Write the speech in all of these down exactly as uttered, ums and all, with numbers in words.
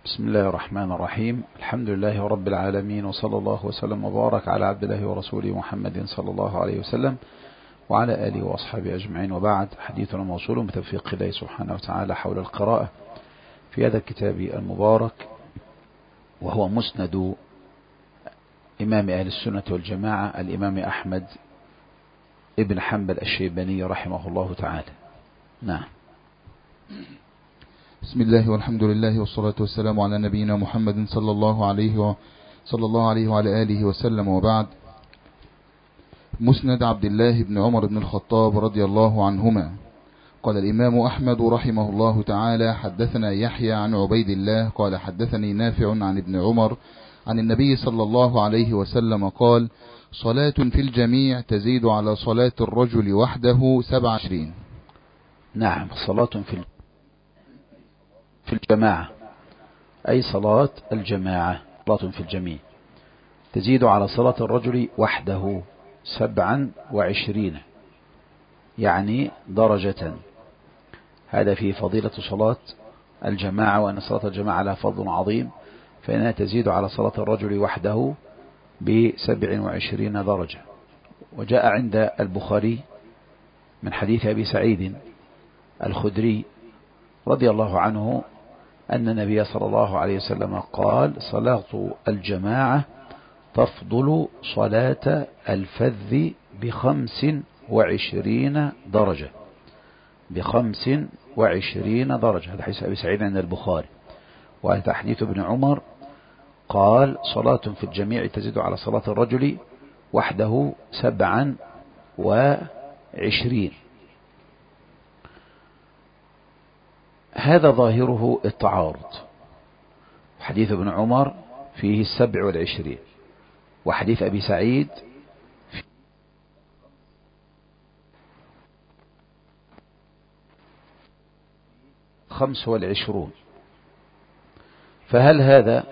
بسم الله الرحمن الرحيم. الحمد لله رب العالمين، وصلى الله وسلم وبارك على عبد الله ورسوله محمد صلى الله عليه وسلم وعلى آله وأصحابه أجمعين، وبعد. حديثنا موصول بتوفيق الله سبحانه وتعالى حول القراءة في هذا الكتاب المبارك، وهو مسند إمام أهل السنة والجماعة الإمام أحمد ابن حنبل الشيباني رحمه الله تعالى. نعم. بسم الله والحمد لله والصلاة والسلام على نبينا محمد صلى الله عليه و... صلى الله عليه وعلى آله وسلم، وبعد. مسند عبد الله بن عمر بن الخطاب رضي الله عنهما. قال الإمام أحمد رحمه الله تعالى: حدثنا يحيى عن عبيد الله قال حدثني نافع عن ابن عمر عن النبي صلى الله عليه وسلم قال: صلاة في الجميع تزيد على صلاة الرجل وحده سبع عشرين. نعم، صلاة في في الجماعة أي صلاة الجماعة، صلاة في الجميع تزيد على صلاة الرجل وحده سبعا وعشرين، يعني درجة. هذا في فضيلة صلاة الجماعة، وأن صلاة الجماعة لها فضل عظيم، فإنها تزيد على صلاة الرجل وحده بسبع وعشرين درجة. وجاء عند البخاري من حديث أبي سعيد الخدري رضي الله عنه أن النبي صلى الله عليه وسلم قال: صلاة الجماعة تفضل صلاة الفذ بخمس وعشرين درجة، بخمس وعشرين درجة. هذا حديث أبي سعيد عند البخاري. وهذا حديث ابن عمر قال: صلاة في الجميع تزيد على صلاة الرجل وحده سبعا وعشرين. هذا ظاهره التعارض. حديث ابن عمر فيه السبع والعشرين، وحديث أبي سعيد فيه خمس والعشرون. فهل هذا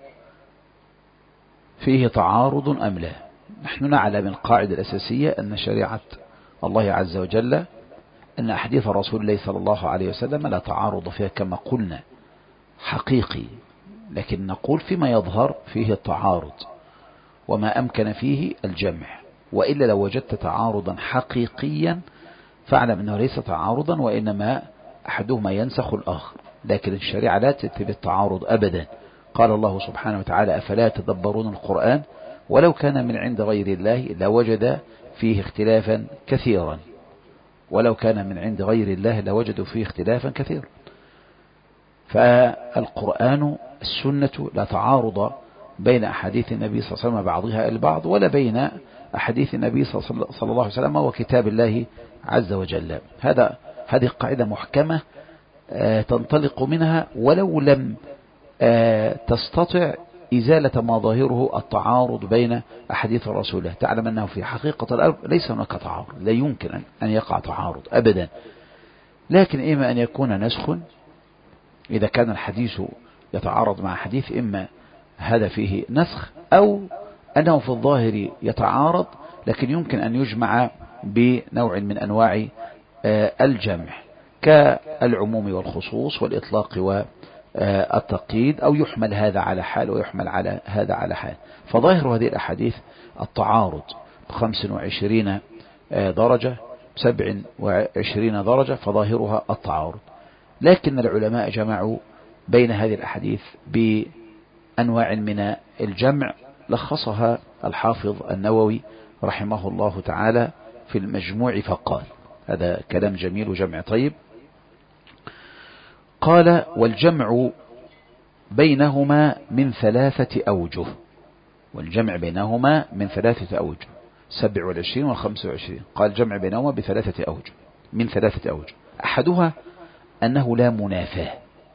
فيه تعارض أم لا؟ نحن نعلم القاعدة الأساسية أن شريعة الله عز وجل، أن أحاديث رسول الله صلى الله عليه وسلم لا تعارض فيها كما قلنا حقيقي، لكن نقول فيما يظهر فيه التعارض، وما أمكن فيه الجمع. وإلا لو وجدت تعارضا حقيقيا فاعلم أنه ليس تعارضا، وإنما أحدهما ينسخ الآخر. لكن الشريعة لا تتبع التعارض أبدا. قال الله سبحانه وتعالى: أفلا تدبرون القرآن ولو كان من عند غير الله لوجد فيه اختلافا كثيرا، ولو كان من عند غير الله لوجدوا فيه اختلافا كثيرا. فالقرآن السنة لا تعارض بين أحاديث النبي صلى الله عليه وسلم بعضها البعض، ولا بين أحاديث النبي صلى الله عليه وسلم وكتاب الله عز وجل. هذا هذه قاعدة محكمة تنطلق منها ولو لم تستطع إزالة ما ظاهره التعارض بين أحاديث الرسول الله. تعلم أنه في حقيقة الأمر ليس هناك تعارض، لا يمكن أن يقع تعارض أبدا، لكن إما أن يكون نسخ إذا كان الحديث يتعارض مع حديث، إما هذا فيه نسخ، أو أنه في الظاهر يتعارض لكن يمكن أن يجمع بنوع من أنواع الجمع، كالعموم والخصوص والإطلاق والتقييد، أو يحمل هذا على حال ويحمل على هذا على حال. فظاهر هذه الأحاديث التعارض بخمس وعشرين درجة، بسبع وعشرين درجة، فظاهرها التعارض. لكن العلماء جمعوا بين هذه الأحاديث بأنواع من الجمع، لخصها الحافظ النووي رحمه الله تعالى في المجموع فقال: هذا كلام جميل وجمع طيب. قال: والجمع بينهما من ثلاثة أوجه، والجمع بينهما من ثلاثة أوجه، سبع والعشرين والخمس وعشرين. قال: الجمع بينهما بثلاثة أوجه، من ثلاثة أوجه. أحدها أنه لا منافاة،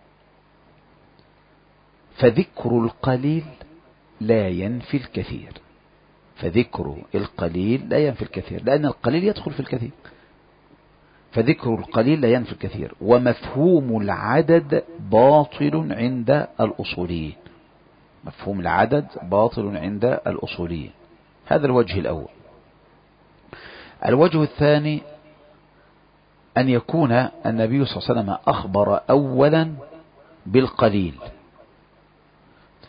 فذكر القليل لا ينفي الكثير، فذكر القليل لا ينفي الكثير، لأن القليل يدخل في الكثير، فذكر القليل لا ينفي الكثير. ومفهوم العدد باطل عند الأصوليين، مفهوم العدد باطل عند الأصوليين. هذا الوجه الأول. الوجه الثاني أن يكون النبي صلى الله عليه وسلم أخبر أولا بالقليل،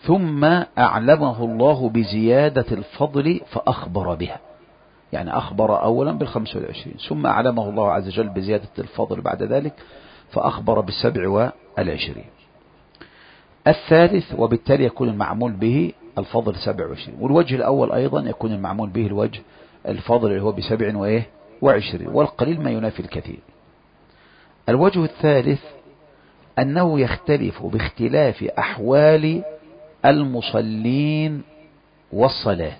ثم أعلمه الله بزيادة الفضل فأخبر بها، يعني أخبر أولا بالخمس والعشرين ثم أعلمه الله عز وجل بزيادة الفضل بعد ذلك فأخبر بالسبع والعشرين. الثالث وبالتالي يكون المعمول به الفضل سبع وعشرين، والوجه الأول أيضا يكون المعمول به الوجه الفضل اللي هو بسبع وإيه وعشرين، والقليل ما ينافي الكثير. الوجه الثالث أنه يختلف باختلاف أحوال المصلين والصلاة،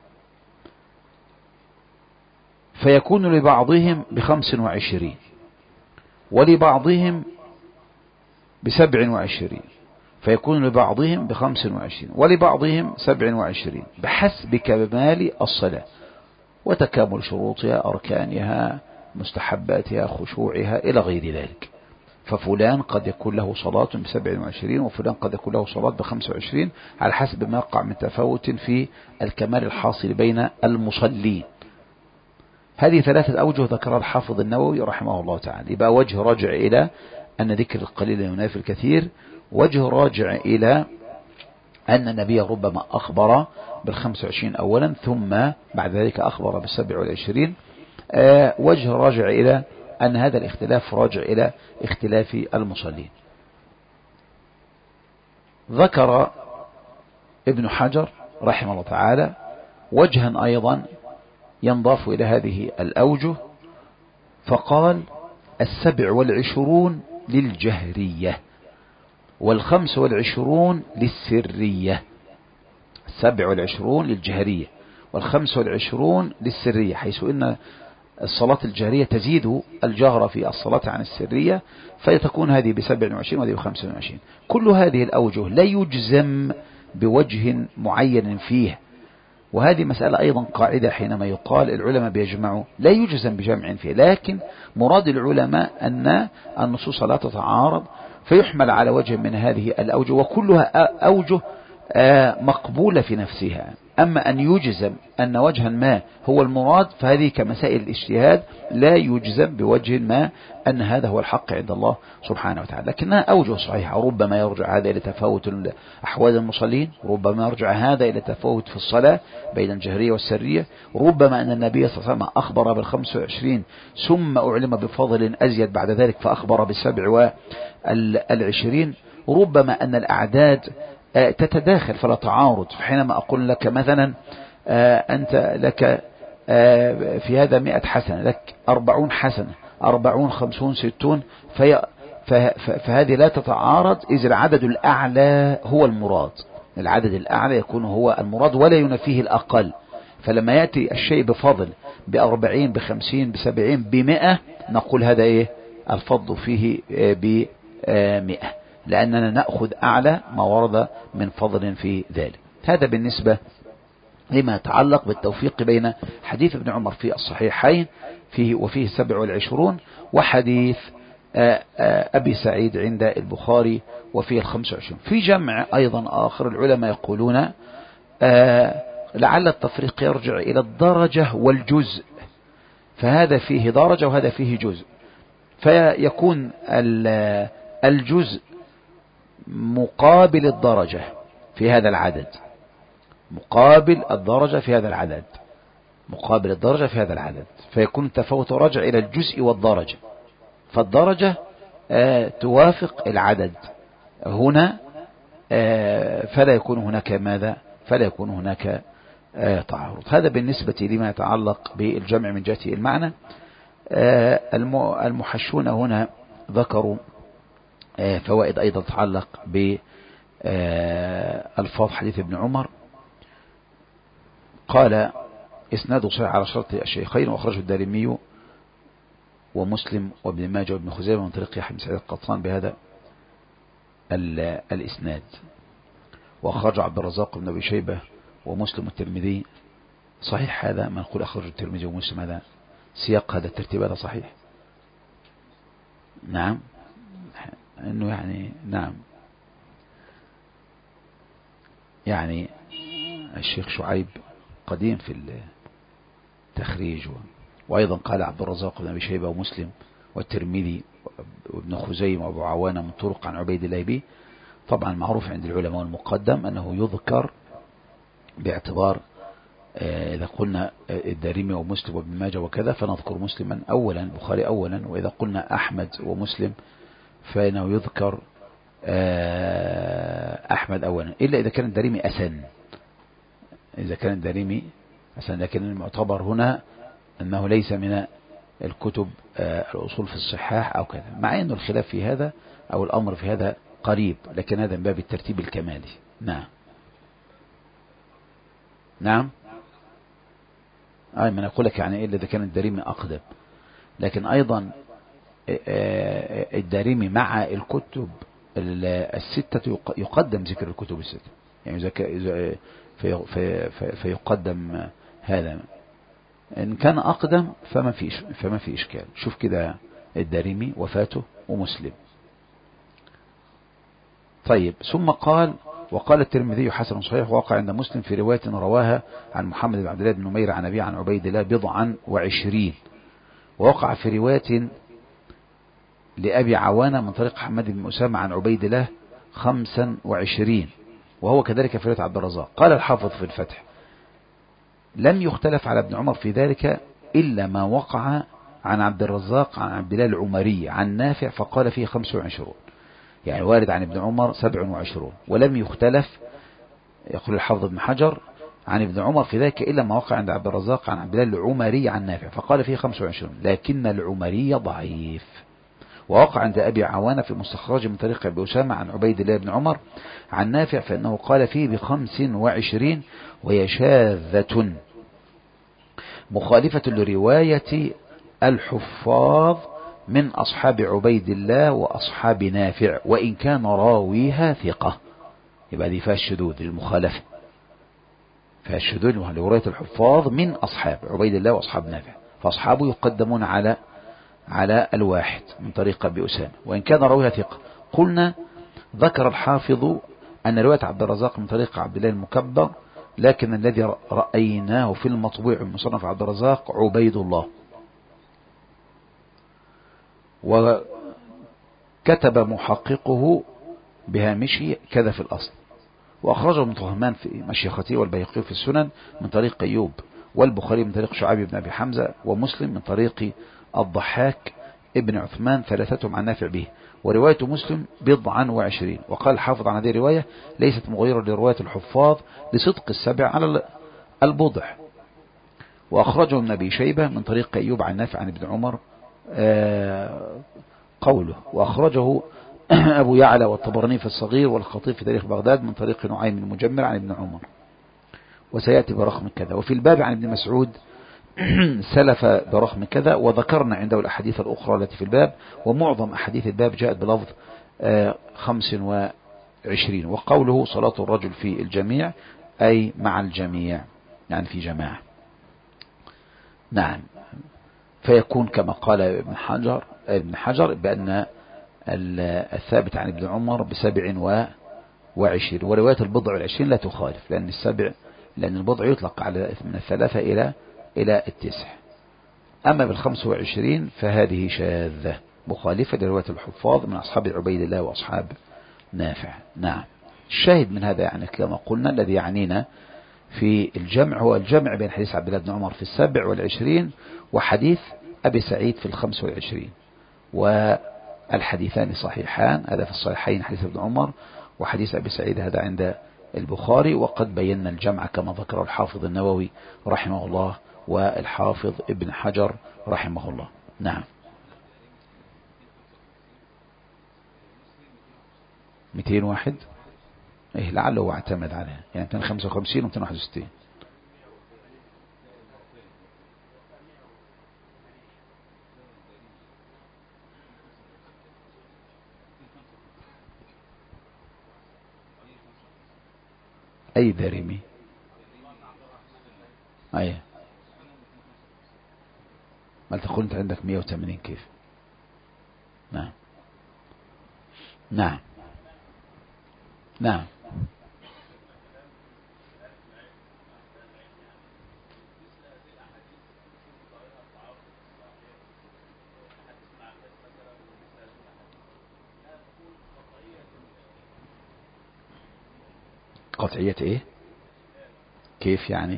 فيكون لبعضهم بخمس وعشرين ولبعضهم بسبع وعشرين، فيكون لبعضهم بخمس وعشرين ولبعضهم سبع وعشرين بحسب كمال الصلاة وتكامل شروطها أركانها مستحباتها خشوعها إلى غير ذلك. ففلان قد يكون له صلاة بسبع وعشرين وفلان قد يكون له صلاة بخمس وعشرين على حسب ما يقع من تفاوت في الكمال الحاصل بين المصلين. هذه ثلاثة أوجه ذكرها الحافظ النووي رحمه الله تعالى. يبقى وجه راجع إلى أن ذكر القليل ينافي الكثير، وجه راجع إلى أن النبي ربما أخبر بالخمس وعشرين أولا ثم بعد ذلك أخبر بالسبع والعشرين. آه وجه راجع إلى أن هذا الاختلاف راجع إلى اختلاف المصلين. ذكر ابن حجر رحمه الله تعالى وجها أيضا ينضاف إلى هذه الأوجه، فقال السبع والعشرون للجهرية والخمس والعشرون للسرية. السبع والعشرون للجهرية والخمس والعشرون للسرية، حيث إن الصلاة الجهرية تزيد الجهر في الصلاة عن السرية، فتكون هذه بسبع وعشرين وهذه بخمس وعشرين. كل هذه الأوجه لا يجزم بوجه معين فيه، وهذه مسألة أيضا قاعدة حينما يقال العلماء بيجمعوا لا يجزم بجمع فيه، لكن مراد العلماء أن النصوص لا تتعارض فيحمل على وجه من هذه الأوجه، وكلها أوجه مقبولة في نفسها. أما أن يجزم أن وجها ما هو المراد فهذه كمسائل الاجتهاد لا يجزم بوجه ما أن هذا هو الحق عند الله سبحانه وتعالى، لكنها أوجه صحيحة. ربما يرجع هذا إلى تفاوت أحوال المصلين، ربما يرجع هذا إلى تفاوت في الصلاة بين الجهرية والسرية، ربما أن النبي صلى الله عليه وسلم أخبر بالخمس وعشرين ثم أعلم بفضل أزيد بعد ذلك فأخبر بالسبع والعشرين، ربما أن الأعداد تتداخل فلا تعارض. حينما أقول لك مثلا أنت لك في هذا مئة حسنة، لك أربعون حسنة، أربعون خمسون ستون، في فهذه لا تتعارض إذ العدد الأعلى هو المراد، العدد الأعلى يكون هو المراد ولا ينافيه الأقل. فلما يأتي الشيء بفضل بأربعين بخمسين بسبعين بمئة نقول هذا إيه الفضل فيه بمئة، لأننا نأخذ أعلى ما ورد من فضل في ذلك. هذا بالنسبة لما يتعلق بالتوفيق بين حديث ابن عمر في الصحيحين فيه وفيه سبع والعشرون، وحديث أبي سعيد عند البخاري وفيه الخمس وعشرون. في جمع أيضا آخر العلماء يقولون لعل التفريق يرجع إلى الدرجة والجزء، فهذا فيه درجة وهذا فيه جزء، فيكون الجزء مقابل الدرجة في هذا العدد، مقابل الدرجة في هذا العدد، مقابل الدرجة في هذا العدد، فيكون التفاوت راجع إلى الجزء والدرجة. فالدرجة آه توافق العدد هنا، آه فلا يكون هناك ماذا فلا يكون هناك آه تعارض. هذا بالنسبة لما يتعلق بالجمع من جهة المعنى. آه المحشون هنا ذكروا آه فوائد أيضا تتعلق بألفاظ حديث ابن عمر. قال إسناده صحيح على شرط الشيخين وأخرجه الدارمي ومسلم وابن ماجه وابن خزيمة من طريق يحيى بن سعيد القطان بهذا الإسناد، وأخرج عبد الرزاق بن أبي شيبة ومسلم والترمذي. صحيح هذا ما نقول أخرج الترمذي ومسلم، هذا سياق هذا الترتيب هذا صحيح؟ نعم، إنه يعني نعم يعني الشيخ شعيب قديم في التخريج، وأيضا قال عبد الرزاق بن أبي شيبة ومسلم والترمذي وابن خزيمة وابو عوانة من طرق عن عبيد الله به. طبعا معروف عند العلماء المقدم أنه يذكر باعتبار إذا قلنا الدارمي ومسلم وابن ماجه وكذا فنذكر مسلما أولا، البخاري أولا، وإذا قلنا أحمد ومسلم فإنه يذكر أحمد أولا، إلا إذا كان الدارمي أسن، إذا كان الدارمي أسن. لكن المعتبر هنا أنه ليس من الكتب الأصول في الصحاح أو كذا، مع أن الخلاف في هذا أو الأمر في هذا قريب، لكن هذا من باب الترتيب الكمالي. نعم نعم أي من أقول لك يعني إلا إذا كان الدارمي أقدم، لكن أيضا الدارمي مع الكتب الستة يقدم ذكر الكتب الستة، يعني إذا في في في فيقدم هذا إن كان أقدم فما فيش فما في إشكال. شوف كده الدارمي وفاته ومسلم. طيب ثم قال وقال الترمذي حسن صحيح وقع عند مسلم في رواية رواها عن محمد بن عبد الله بن نمير عن أبي عن عبيد الله بضعا وعشرين، ووقع في رواية لأبي عوانة من طريق حماد بن أسامة عن عبيد الله خمسا وعشرين، وهو كذلك في رواية عبد الرزاق. قال الحافظ في الفتح لم يختلف على ابن عمر في ذلك إلا ما وقع عن عبد الرزاق عن عبد الله العمري عن نافع فقال فيه خمس وعشرون، يعني وارد عن ابن عمر سبع وعشرون، ولم يختلف يقول الحافظ ابن حجر عن ابن عمر في ذلك إلا ما وقع عند عبد الرزاق عن عبد الله العمري عن نافع فقال فيه خمس وعشرون، لكن العمري ضعيف. ووقع عند أبي عوانة في مستخرج من طريق أبي أسامة عن عبيد الله بن عمر عن نافع فإنه قال فيه بخمس وعشرين، وهي شاذة مخالفة لرواية الحفاظ من أصحاب عبيد الله وأصحاب نافع وإن كان راويها ثقة. يبقى دي فيها الشذوذ المخالفة، فيها الشذوذ لرواية الحفاظ من أصحاب عبيد الله وأصحاب نافع، فأصحابه يقدمون على على الواحد من طريق أبي أسامة وإن كان راويها ثقة. قلنا ذكر الحافظ أن رواية عبد الرزاق من طريق عبد الله المكبر، لكن الذي رأيناه في المطبوع المصنف عبد الرزاق عبيد الله. وكتب محققه بهامشي كذا في الأصل، وأخرجه من طهمان في مشيخته والبيهقي في السنن من طريق أيوب، والبخاري من طريق شعيب بن أبي حمزة، ومسلم من طريق الضحاك ابن عثمان ثلاثتهم عن نافع به، ورواية مسلم بضعا وعشرين. وقال الحافظ عن هذه الرواية ليست مغيرة لرواية الحفاظ لصدق السبع على البضع. وأخرجه من أبي شيبة من طريق أيوب عن نافع عن ابن عمر قوله. وأخرجه أبو يعلى والطبراني في الصغير والخطيب في تاريخ بغداد من طريق نعيم المجمر عن ابن عمر، وسيأتي برقم كذا. وفي الباب عن ابن مسعود سلف برقم كذا، وذكرنا عنده الأحاديث الأخرى التي في الباب، ومعظم أحاديث الباب جاءت بلفظ خمس وعشرين. وقوله صلاة الرجل في الجميع أي مع الجميع، يعني في جماعة. نعم، فيكون كما قال ابن حجر ابن حجر بأن الثابت عن ابن عمر بسبع وعشرين، ورواية البضع والعشرين لا تخالف، لأن السبع لأن البضع يطلق على من الثلاثة إلى إلى التسع. أما بالخمس وعشرين فهذه شاذة مخالفة لرواية الحفاظ من أصحاب عبيد الله وأصحاب نافع. نعم، الشاهد من هذا يعني كما قلنا الذي يعنينا في الجمع هو الجمع بين حديث عبد الله بن عمر في السبع والعشرين وحديث أبي سعيد في الخمس والعشرين، والحديثان صحيحان، هذا في الصحيحين حديث ابن عمر، وحديث أبي سعيد هذا عند البخاري. وقد بينا الجمع كما ذكر الحافظ النووي رحمه الله والحافظ ابن حجر رحمه الله. نعم، مئتين واحد إيه لعله اعتمد عليها، يعني مئتين وخمسة وخمسين و مئتين وواحد وستين. أي دارمي أي ما تقول أنت عندك مئة وثمانين كيف؟ نعم نعم نعم قطعية إيه؟ كيف يعني؟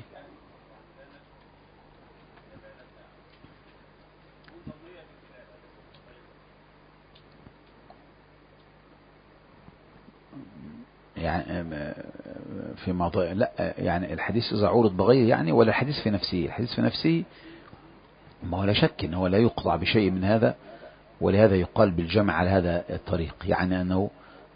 يعني في موضوع لا يعني الحديث إذا عورض بغير يعني، ولا الحديث في نفسه؟ الحديث في نفسه ما هو لا شك أنه لا يقطع بشيء من هذا، ولهذا يقال بالجمع على هذا الطريق، يعني أنه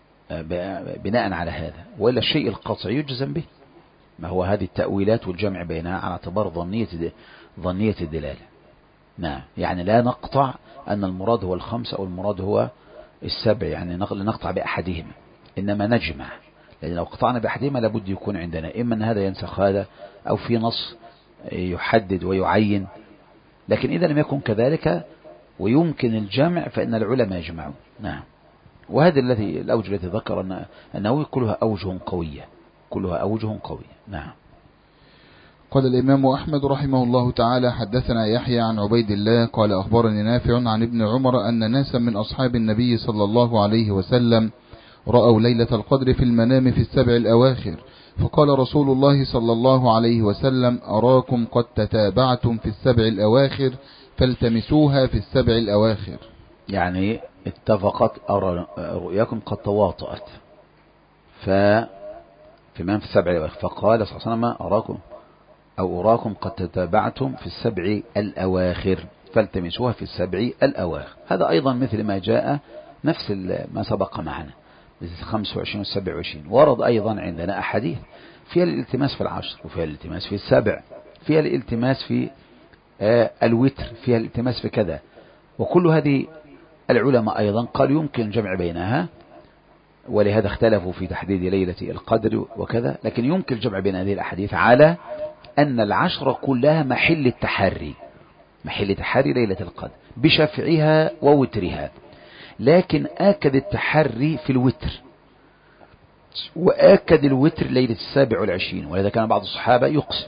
بناء على هذا، ولا الشيء القطعي يجزم به. ما هو هذه التأويلات والجمع بينها على اعتبار ظنية ظنية الدلالة. نعم، يعني لا نقطع أن المراد هو الخمس أو المراد هو السبع، يعني نقطع بأحدهما، إنما نجمع، لأن لو قطعنا بأحدهما لابد يكون عندنا إما أن هذا ينسخ هذا، أو في نص يحدد ويعين. لكن إذا لم يكن كذلك ويمكن الجمع فإن العلماء يجمعون. نعم، وهذا الذي الأوجه التي ذكر أن أنه كلها أوجه قوية، كلها أوجه قوية. نعم. قال الإمام أحمد رحمه الله تعالى: حدثنا يحيى عن عبيد الله قال أخبرني نافع عن ابن عمر أن ناسا من أصحاب النبي صلى الله عليه وسلم رأوا ليلة القدر في المنام في السبع الأواخر، فقال رسول الله صلى الله عليه وسلم: أراكم قد تتابعتم في السبع الأواخر فالتمسوها في السبع الأواخر. يعني اتفقت رؤياكم قد تواطأت ففي من في السبع الأواخر، فقال صلى الله عليه وسلم: أراكم أو أراكم قد تتابعتم في السبع الأواخر فالتمسوها في السبع الأواخر. هذا أيضا مثل ما جاء نفس ما سبق معنا خمسة وعشرين والسبع وعشرين. ورد أيضا عندنا أحاديث فيها الالتماس في العشر، وفيها الالتماس في السبع، فيها الالتماس في آه الوتر، فيها الالتماس في كذا. وكل هذه العلماء أيضا قالوا يمكن الجمع بينها، ولهذا اختلفوا في تحديد ليلة القدر وكذا. لكن يمكن الجمع بين هذه الأحاديث على أن العشر كلها محل التحري، محل تحري ليلة القدر بشفعها ووترها. لكن آكد التحري في الوتر، وآكد الوتر ليلة السابع والعشرين، ولذا كان بعض الصحابة يقسم.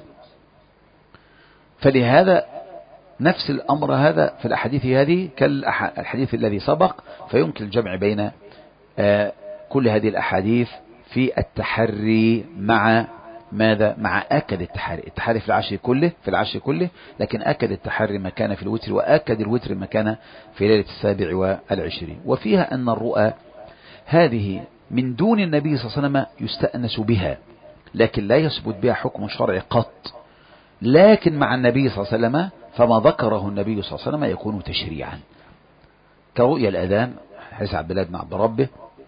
فلهذا نفس الأمر هذا في الأحاديث هذه كالحديث الذي سبق، فيمكن الجمع بين كل هذه الأحاديث في التحري مع ماذا؟ مع آكد التحري. التحري في العشر كله في العشر كله لكن آكد التحري مكان في الوتر، وآكد الوتر مكان في ليلة السابع والعشرين. وفيها أن الرؤى هذه من دون النبي صلى الله عليه وسلم يستأنس بها، لكن لا يثبت بها حكم شرعي قط. لكن مع النبي صلى الله عليه وسلم فما ذكره النبي صلى الله عليه وسلم يكون تشريعا، كرؤيا الأذان حديث عبد الله بن عبد ربه،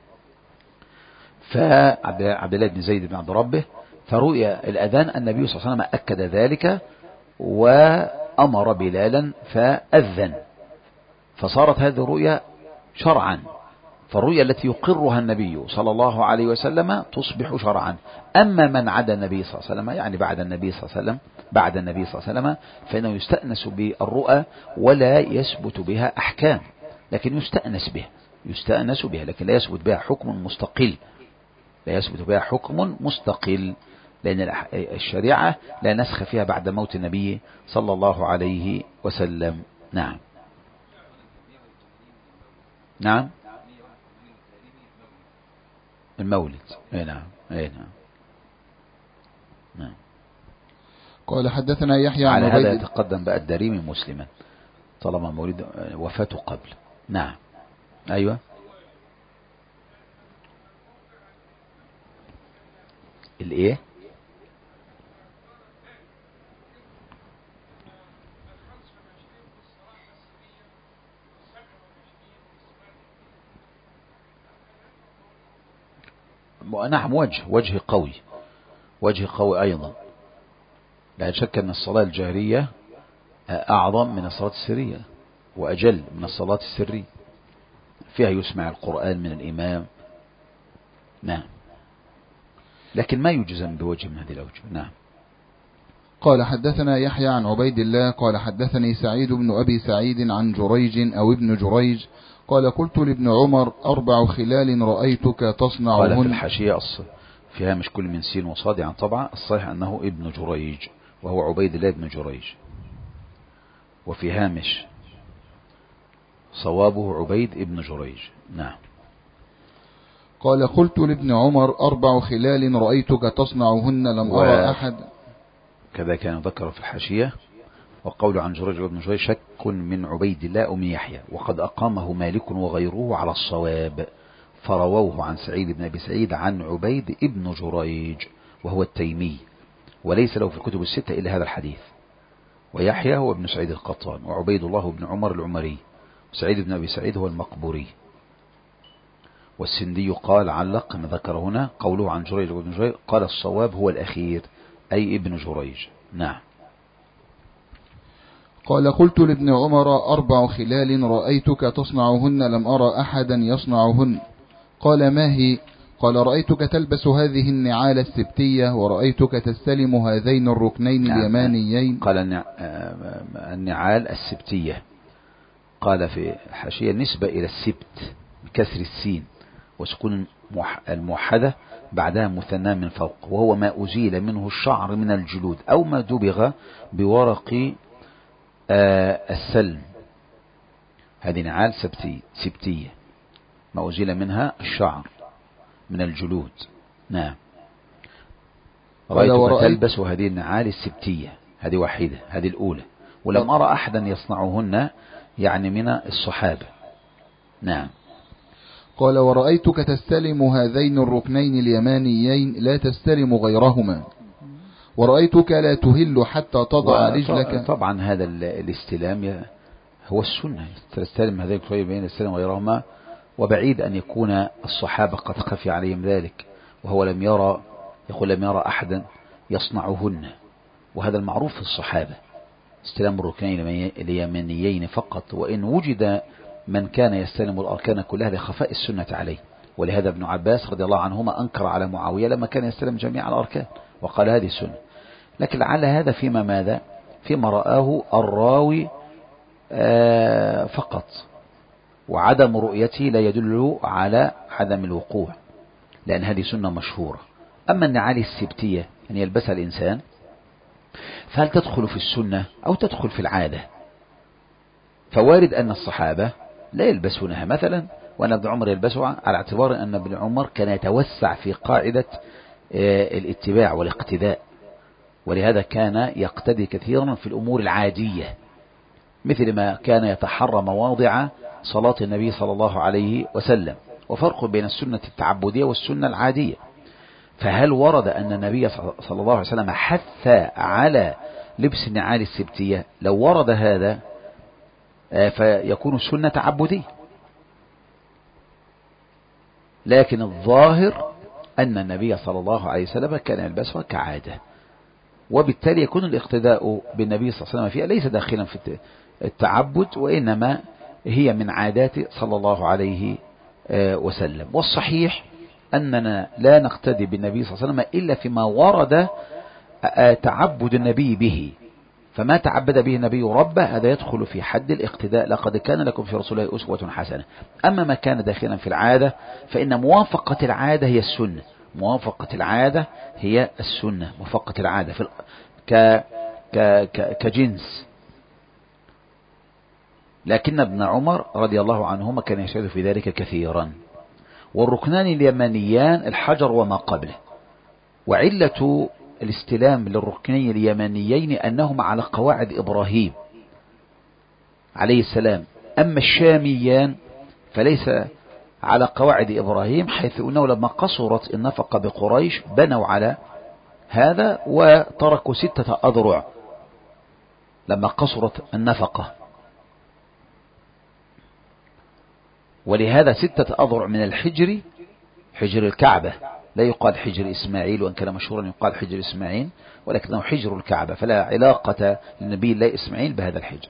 فعبد الله بن زيد بن عبد ربه، فرؤيا الأذان النبي صلى الله عليه وسلم أكد ذلك وأمر بلالا فأذن، فصارت هذه الرؤيا شرعا. فالرؤيا التي يقرها النبي صلى الله عليه وسلم تصبح شرعا. أما من عدا النبي صلى الله عليه وسلم، يعني بعد النبي صلى الله عليه وسلم بعد النبي صلى الله عليه وسلم فإنه يستأنس بالرؤى ولا يثبت بها أحكام، لكن يستأنس بها يستأنس بها لكن لا يثبت بها حكم مستقل لا يثبت بها حكم مستقل لأن الشريعة لا نسخ فيها بعد موت النبي صلى الله عليه وسلم. نعم. نعم المولد. اي نعم اي نعم نعم. قال حدثنا يحيى عن على عبيد هذا يتقدم بقى الدارمي مسلما طالما مولد وفاته قبل. نعم ايوه. الايه؟ نعم وجه وجه قوي وجه قوي أيضا. لا شك أن الصلاة الجهرية أعظم من الصلاة السرية وأجل من الصلاة السرية، فيها يسمع القرآن من الإمام. نعم، لكن ما يجزم بوجه من هذه الأوجه. نعم. قال حدثنا يحيى عن عبيد الله قال حدثني سعيد بن أبي سعيد عن جريج أو ابن جريج قال قلت لابن عمر: أربع خلال رأيتك تصنعهن. قال في الحاشية فيها مش كل من سين وصاد، يعني طبعا الصحيح أنه ابن جريج وهو عبيد الله ابن جريج، وفي هامش صوابه عبيد ابن جريج. نعم. قال قلت لابن عمر أربع خلال رأيتك تصنعهن لم و... أرى أحد. كذا كان ذكر في الحاشية. وقول عن جريج وابن جريج شك من عبيد الله أم يحيى، وقد أقامه مالك وغيره على الصواب، فرووه عن سعيد بن أبي سعيد عن عبيد ابن جريج وهو التيمي، وليس له في الكتب الستة إلا هذا الحديث. ويحيى هو ابن سعيد القطان، وعبيد الله بن عمر العمري، وسعيد بن أبي سعيد هو المقبوري. والسندي قال علق ما ذكر هنا قوله عن جريج وابن جريج، قال الصواب هو الأخير أي ابن جريج. نعم. قال قلت لابن عمر أربع خلال رأيتك تصنعهن لم أرى أحدا يصنعهن. قال ما هي؟ قال رأيتك تلبس هذه النعال السبتية، ورأيتك تستلم هذين الركنين نعم. اليمانيين. قال النعال السبتية، قال في الحاشية نسبة إلى السبت بكسر السين وسكون الموحدة بعدها مثنى من فوق، وهو ما أزيل منه الشعر من الجلود أو ما دبغ بورق السلم. هذه نعال سبتية, سبتية ما أزيل منها الشعر من الجلود. نعم. رأيتك تلبس هذه النعال السبتية، هذه واحدة، هذه الأولى. ولم أرى أحدا يصنعهن يعني من الصحابة. نعم. قال ورأيتك تستلم هذين الركنين اليمانيين لا تستلم غيرهما، ورأيتك لا تهل حتى تضع رجلك. طبعا هذا الاستلام هو السنة، تستلم هذين الركنين اليمانيين تستلم غيرهما، وبعيد أن يكون الصحابة قد خفي عليهم ذلك، وهو لم يرى، يقول لم يرى أحدا يصنعهن، وهذا المعروف في الصحابة استلام الركنين اليمانيين فقط، وإن وجد من كان يستلم الأركان كلها لخفاء السنة عليه. ولهذا ابن عباس رضي الله عنهما أنكر على معاوية لما كان يستلم جميع الأركان وقال هذه السنة. لكن لعل هذا فيما ماذا فيما رآه الراوي آه فقط، وعدم رؤيته لا يدل على عدم الوقوع، لأن هذه سنة مشهورة. أما النعال السبتية أن يلبسها الإنسان فهل تدخل في السنة أو تدخل في العادة؟ فوارد أن الصحابة لا يلبسونها مثلا، وأن ابن عمر يلبسها، على اعتبار أن ابن عمر كان يتوسع في قاعدة الاتباع والاقتداء، ولهذا كان يقتدي كثيرا في الأمور العادية، مثل ما كان يتحرى مواضع صلاة النبي صلى الله عليه وسلم. وفرق بين السنة التعبدية والسنة العادية. فهل ورد أن النبي صلى الله عليه وسلم حث على لبس النعال السبتية؟ لو ورد هذا فيكون السنة تعبدية، لكن الظاهر أن النبي صلى الله عليه وسلم كان يلبسها كعادة، وبالتالي يكون الاقتداء بالنبي صلى الله عليه وسلم فيها ليس داخلا في التعبد، وإنما هي من عادات صلى الله عليه وسلم. والصحيح أننا لا نقتدي بالنبي صلى الله عليه وسلم إلا فيما ورد تعبد النبي به، فما تعبد به النبي ربه هذا يدخل في حد الاقتداء، لقد كان لكم في رسول الله أسوة حسنة. أما ما كان داخلا في العادة فإن موافقة العادة هي السنة، موافقة العادة هي السنة، موافقة العادة في ك... ك... ك... كجنس. لكن ابن عمر رضي الله عنهما كان يشهد في ذلك كثيرا. والركنان اليمانيان الحجر وما قبله، وعلة الاستلام للركنين اليمانيين أنهما على قواعد إبراهيم عليه السلام. أما الشاميان فليس على قواعد إبراهيم، حيث أنه لما قصرت النفقة بقريش بنوا على هذا وتركوا ستة أذرع لما قصرت النفقة، ولهذا ستة أذرع من الحجر، حجر الكعبة، لا يقال حجر إسماعيل، وأن كان مشهورا يقال حجر إسماعيل، ولكنه حجر الكعبة، فلا علاقة للنبي الله إسماعيل بهذا الحجر.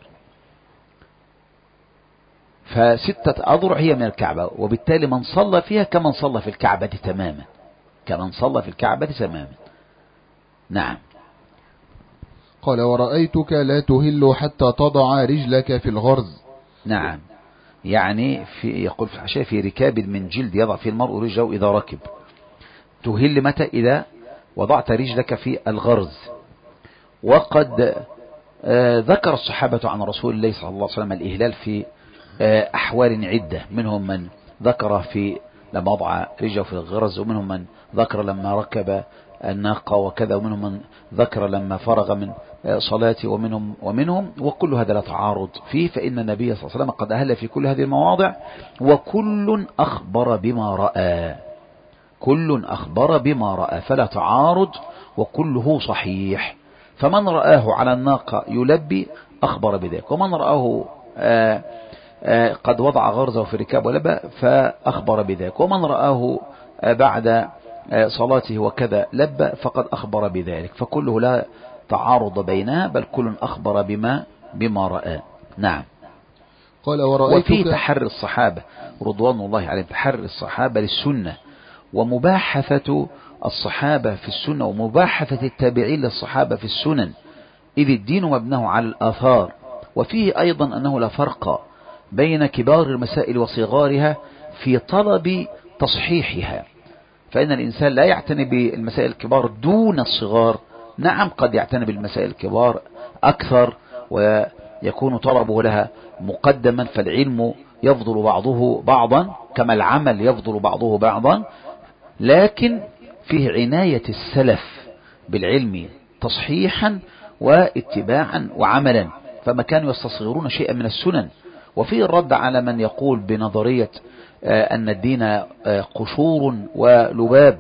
فستة أذرع هي من الكعبة، وبالتالي من صلى فيها كمن صلى في الكعبة تماما، كمن صلى في الكعبة تماما. نعم. قال ورأيتك لا تهل حتى تضع رجلك في الغرز. نعم، يعني في يقول في الحاشية في ركاب من جلد يضع فيه المرء رجله إذا ركب. تهل متى؟ إذا وضعت رجلك في الغرز. وقد آه ذكر الصحابة عن رسول الله صلى الله عليه وسلم الإهلال في آه أحوال عدة، منهم من ذكر في لما وضع رجله في الغرز، ومنهم من ذكر لما ركب الناقة وكذا، ومنهم من ذكر لما فرغ من صلاته، ومنهم ومنهم وكل هذا لا تعارض فيه، فإن النبي صلى الله عليه وسلم قد أهل في كل هذه المواضع، وكل أخبر بما رأى، كل أخبر بما رأى، فلا تعارض وكله صحيح. فمن رآه على الناقة يلبي أخبر بذلك، ومن رآه آآ آآ قد وضع غرزه في ركاب ولبى فأخبر بذلك، ومن رآه بعد صلاته وكذا لبى فقد أخبر بذلك، فكله لا تعارض بينها، بل كل أخبر بما بما رأى. نعم. قال ورأيتك. وفي تحري الصحابة رضوان الله عليهم، تحري الصحابة للسنة، ومباحثة الصحابة في السنة، ومباحثة التابعين للصحابة في السنن، إذ الدين مبناه على الآثار. وفيه أيضا أنه لا فرق بين كبار المسائل وصغارها في طلب تصحيحها، فإن الإنسان لا يعتني بالمسائل الكبار دون الصغار، نعم قد يعتني بالمسائل الكبار أكثر ويكون طلبه لها مقدما، فالعلم يفضل بعضه بعضا كما العمل يفضل بعضه بعضا، لكن فيه عناية السلف بالعلم تصحيحا واتباعا وعملا، فما كانوا يستصغرون شيئا من السنن. وفيه الرد على من يقول بنظرية أن الدين قشور ولباب،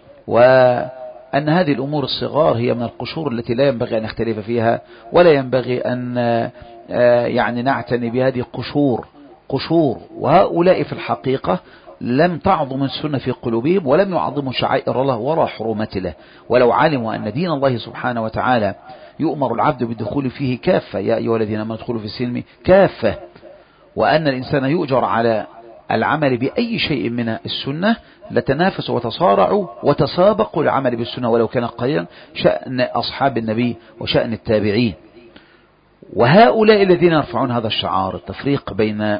وأن هذه الأمور الصغار هي من القشور التي لا ينبغي أن نختلف فيها، ولا ينبغي أن يعني نعتني بهذه قشور قشور وهؤلاء في الحقيقة لم تعظم السنة في قلوبهم، ولم يعظموا شعائر الله ولا حرمات له، ولو علموا أن دين الله سبحانه وتعالى يؤمر العبد بالدخول فيه كافة، يا أيها الذين آمنوا ادخلوا في السلم كافة، وأن الإنسان يؤجر على العمل بأي شيء من السنة، لتنافسوا وتصارعوا وتسابقوا العمل بالسنة ولو كان قليلا، شأن أصحاب النبي وشأن التابعين. وهؤلاء الذين يرفعون هذا الشعار، التفريق بين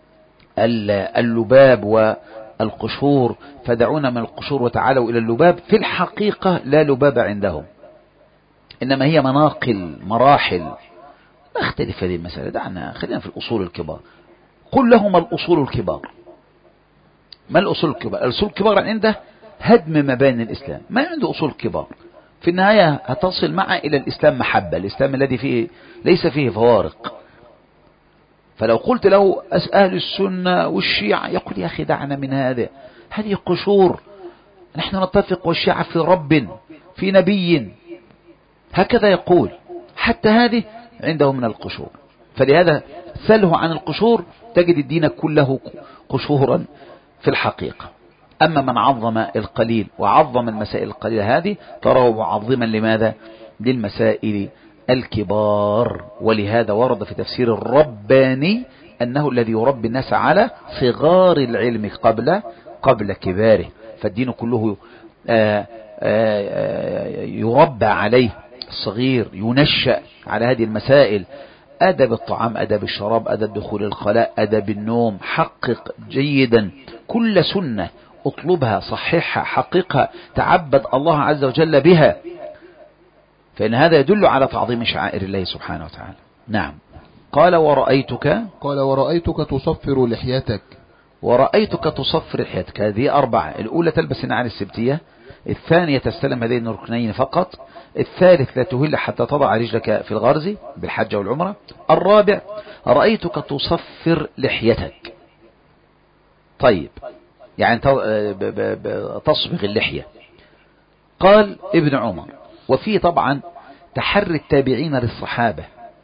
اللباب والقشور، فدعونا من القشور وتعالوا إلى اللباب، في الحقيقة لا لباب عندهم، إنما هي مناقل مراحل. نختلف هذه المسألة، دعنا خلينا في الأصول الكبار. قل لهم الأصول الكبار. ما الأصول الكبار؟ الأصول الكبار عنده هدم مباني الإسلام، ما عنده أصول كبار. في النهاية هتصل معه إلى الإسلام محبة، الإسلام الذي فيه ليس فيه فوارق. فلو قلت له أهل السنة والشيعة يقول يا أخي دعنا من هذا، هذه قشور، نحن نتفق والشيعة في رب في نبي، هكذا يقول، حتى هذه عنده من القشور. فلهذا سله عن القشور تجد الدين كله قشورا في الحقيقة. أما من عظم القليل وعظم المسائل القليلة هذه تراه معظما لماذا؟ للمسائل الكبار. ولهذا ورد في تفسير الرباني أنه الذي يربي الناس على صغار العلم قبل قبل كباره، فالدين كله آآ آآ يربى عليه الصغير، ينشأ على هذه المسائل، أدب الطعام، أدب الشراب، أدب دخول الخلاء، أدب النوم. حقق جيدا كل سنة، اطلبها، صححها، حققها، تعبد الله عز وجل بها، فإن هذا يدل على تعظيم شعائر الله سبحانه وتعالى. نعم. قال ورأيتك قال ورأيتك تصفر لحيتك. ورأيتك تصفر لحيتك، هذه أربعة. الأولى تلبس النعال السبتية، الثانية تستلم هذين الركنين فقط، الثالث لا تهل حتى تضع رجلك في الغرز بالحج والعمرة، الرابع رأيتك تصفر لحيتك. طيب يعني تصبغ اللحية. قال ابن عمر، وفيه طبعا تحري التابعين للصحابة،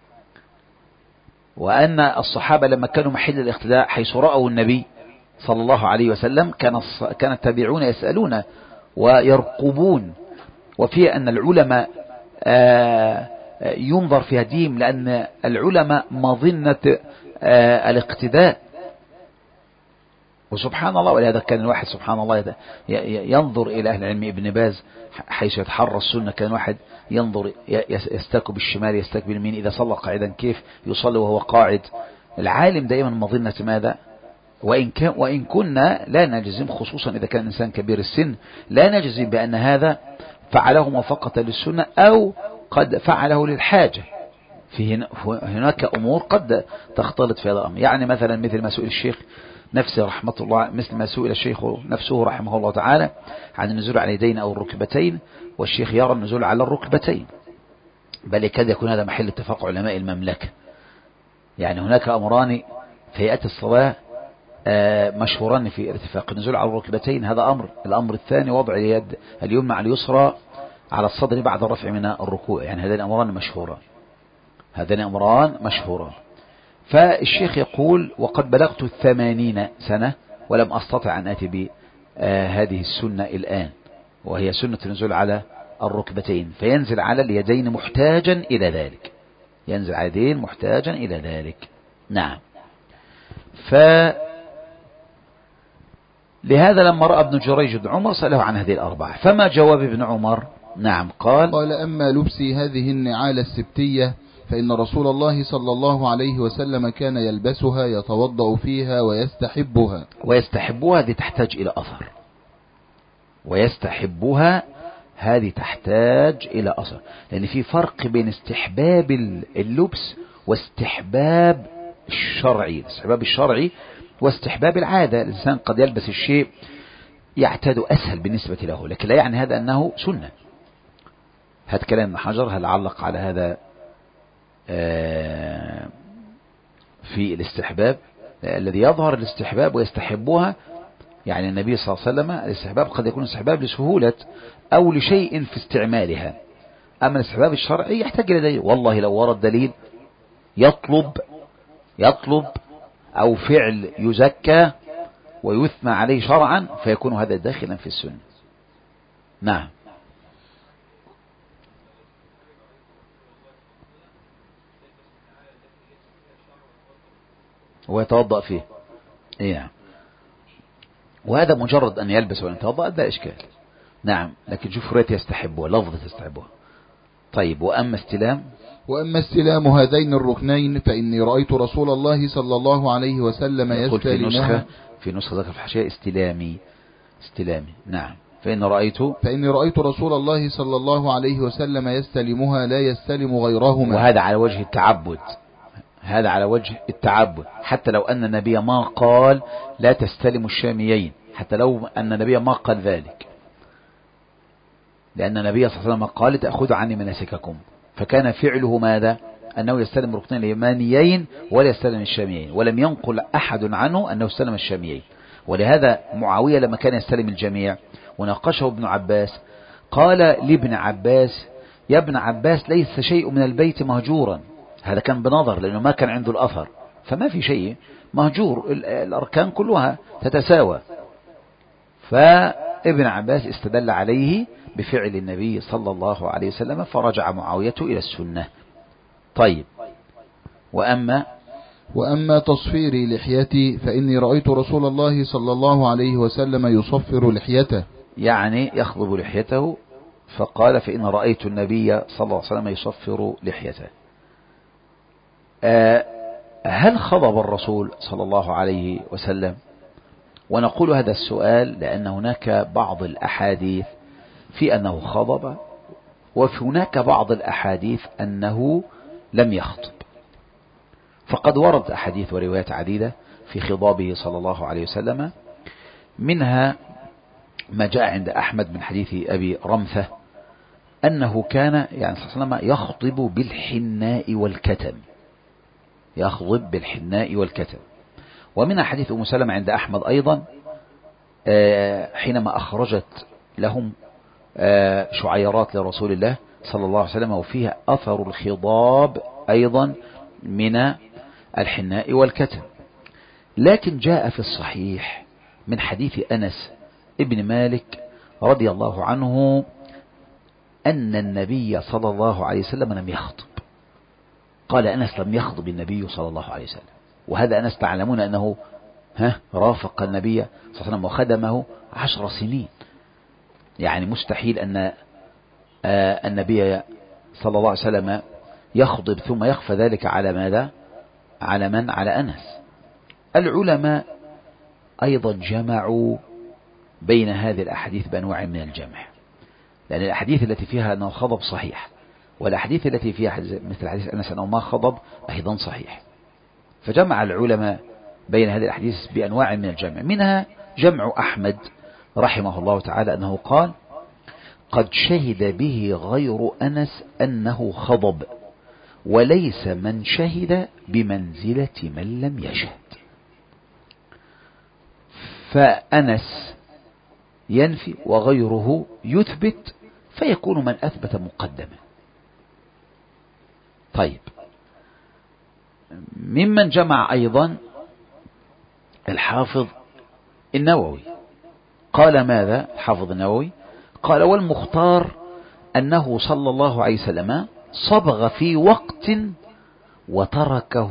وأن الصحابة لما كانوا محل الاقتداء حيث رأوا النبي صلى الله عليه وسلم كان كان التابعون يسألون ويرقبون. وفيه أن العلماء ينظر في هديهم، لأن العلماء مظنة الاقتداء، وسبحان الله. ولهذا كان الواحد سبحان الله ينظر إلى أهل العلم. ابن باز حيث يتحرى السنة كان واحد ينظر يستاك بالشمال يستاك باليمين، إذا صلى قاعدا كيف يصلي وهو قاعد. العالم دائما مظنة ماذا؟ وإن, كان وإن كنا لا نجزم، خصوصا إذا كان إنسان كبير السن، لا نجزم بأن هذا فعله موافقة للسنة أو قد فعله للحاجة. في هناك أمور قد تختلط في هذا الأمر، يعني مثلا مثل ما سئل الشيخ نفسه رحمة الله، مثل ما سئل الشيخ نفسه رحمه الله تعالى عن النزول على اليدين أو الركبتين، والشيخ يرى النزول على الركبتين، بل يكاد يكون هذا محل اتفاق علماء المملكة. يعني هناك أمران في هيئة الصلاة مشهوران في ارتفاق النزول على الركبتين، هذا أمر. الأمر الثاني وضع اليد اليمنى على اليسرى على الصدر بعد الرفع من الركوع، يعني هذين أمران مشهوران، هذين أمران مشهوران. فالشيخ يقول: وقد بلغت الثمانين سنة ولم أستطع أن أتي بهذه السنة الآن، وهي سنة النزول على الركبتين، فينزل على اليدين محتاجا إلى ذلك، ينزل على اليدين محتاجا إلى ذلك. نعم. فلهذا لما رأى ابن جريج بن عمر سأله عن هذه الأربعة، فما جواب ابن عمر؟ نعم، قال: قال: أما لبسي هذه النعال السبتية فإن رسول الله صلى الله عليه وسلم كان يلبسها يتوضأ فيها ويستحبها. ويستحبها هذه تحتاج إلى أثر، ويستحبها هذه تحتاج إلى أثر، لأن في فرق بين استحباب اللبس واستحباب الشرعي. الاستحباب الشرعي واستحباب العادة، الإنسان قد يلبس الشيء يعتاد أسهل بالنسبة له، لكن لا يعني هذا أنه سنة. هذا كلام ابن حجر، هل علق على هذا في الاستحباب الذي يظهر الاستحباب ويستحبها، يعني النبي صلى الله عليه وسلم الاستحباب قد يكون استحباب لسهولة أو لشيء في استعمالها، أما الاستحباب الشرعي يحتاج إلى دليل. والله لو ورد دليل يطلب يطلب أو فعل يزكى ويثنى عليه شرعا فيكون هذا داخلا في السنة. نعم. ويتوضأ فيه، إيه نعم، وهذا مجرد أن يلبس وأن يتوضأ لا إشكال. نعم، لكن شوف رأيت يستحبه، لفظة يستحبه. طيب، وأما استلام وأما استلام هذين الركنين فإني رأيت رسول الله صلى الله عليه وسلم يستلمها. في نسخة في نسخة ذكر في الحاشية استلامي استلامي نعم. فإن رأيت فإني رأيت رسول الله صلى الله عليه وسلم يستلمها لا يستلم غيرهما. وهذا على وجه التعبد، هذا على وجه التعبد، حتى لو أن النبي ما قال لا تستلم الشاميين، حتى لو أن النبي ما قال ذلك، لأن النبي صلى الله عليه وسلم قال: تأخذوا عني مناسككم، فكان فعله ماذا؟ أنه يستلم الركنين اليمانيين ولا يستلم الشاميين، ولم ينقل أحد عنه أنه استلم الشاميين. ولهذا معاوية لما كان يستلم الجميع وناقشه ابن عباس قال لابن عباس: يا ابن عباس ليس شيء من البيت مهجورا. هذا كان بنظر، لأنه ما كان عنده الأثر، فما في شيء مهجور، الأركان كلها تتساوى. فابن عباس استدل عليه بفعل النبي صلى الله عليه وسلم، فرجع معاوية إلى السنة. طيب، وأما وأما تصفير لحيتي فإني رأيت رسول الله صلى الله عليه وسلم يصفر لحيته، يعني يخضب لحيته، فقال: فإن رأيت النبي صلى الله عليه وسلم يصفر لحيته. أه هل خضب الرسول صلى الله عليه وسلم؟ ونقول هذا السؤال لأن هناك بعض الأحاديث في أنه خضب، وفي هناك بعض الأحاديث أنه لم يخطب. فقد ورد أحاديث وروايات عديدة في خضابه صلى الله عليه وسلم، منها ما جاء عند أحمد من حديث أبي رمثة أنه كان يعني صلى الله عليه وسلم يخضب بالحناء والكتم، يخضب بالحناء والكتم. ومن حديث أم سلمة عند أحمد أيضا حينما أخرجت لهم شعيرات لرسول الله صلى الله عليه وسلم، وفيها أثر الخضاب أيضا من الحناء والكتم. لكن جاء في الصحيح من حديث أنس ابن مالك رضي الله عنه أن النبي صلى الله عليه وسلم لم يخطب. قال أنس: لم يخطب النبي صلى الله عليه وسلم. وهذا أنس تعلمون أنه ها رافق النبي صلى الله عليه وسلم وخدمه عشر سنين، يعني مستحيل أن النبي صلى الله عليه وسلم يخطب ثم يخفى ذلك على ماذا؟ على من؟ على أنس. العلماء أيضا جمعوا بين هذه الأحاديث بأنواع من الجمع، لأن الأحاديث التي فيها أنه خضب صحيح، والأحاديث التي فيها مثل حديث أنس أنه ما خضب أيضا صحيح. فجمع العلماء بين هذه الأحاديث بأنواع من الجمع، منها جمع أحمد رحمه الله تعالى أنه قال: قد شهد به غير أنس أنه خضب، وليس من شهد بمنزلة من لم يشهد. فأنس ينفي وغيره يثبت، فيكون من أثبت مقدما. طيب، ممن جمع أيضا الحافظ النووي، قال ماذا الحافظ النووي؟ قال: والمختار أنه صلى الله عليه وسلم صبغ في وقت وتركه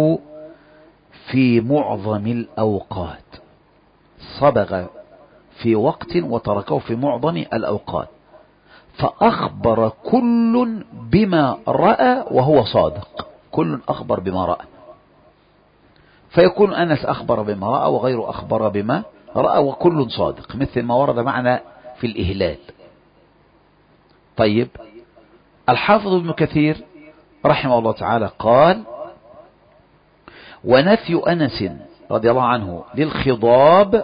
في معظم الأوقات. صبغ في وقت وتركه في معظم الأوقات، فأخبر كل بما رأى وهو صادق. كل أخبر بما رأى، فيكون أنس أخبر بما رأى وغيره أخبر بما رأى وكل صادق، مثل ما ورد معنا في الإهلال. طيب، الحافظ ابن كثير رحمه الله تعالى قال: ونفي أنس رضي الله عنه للخضاب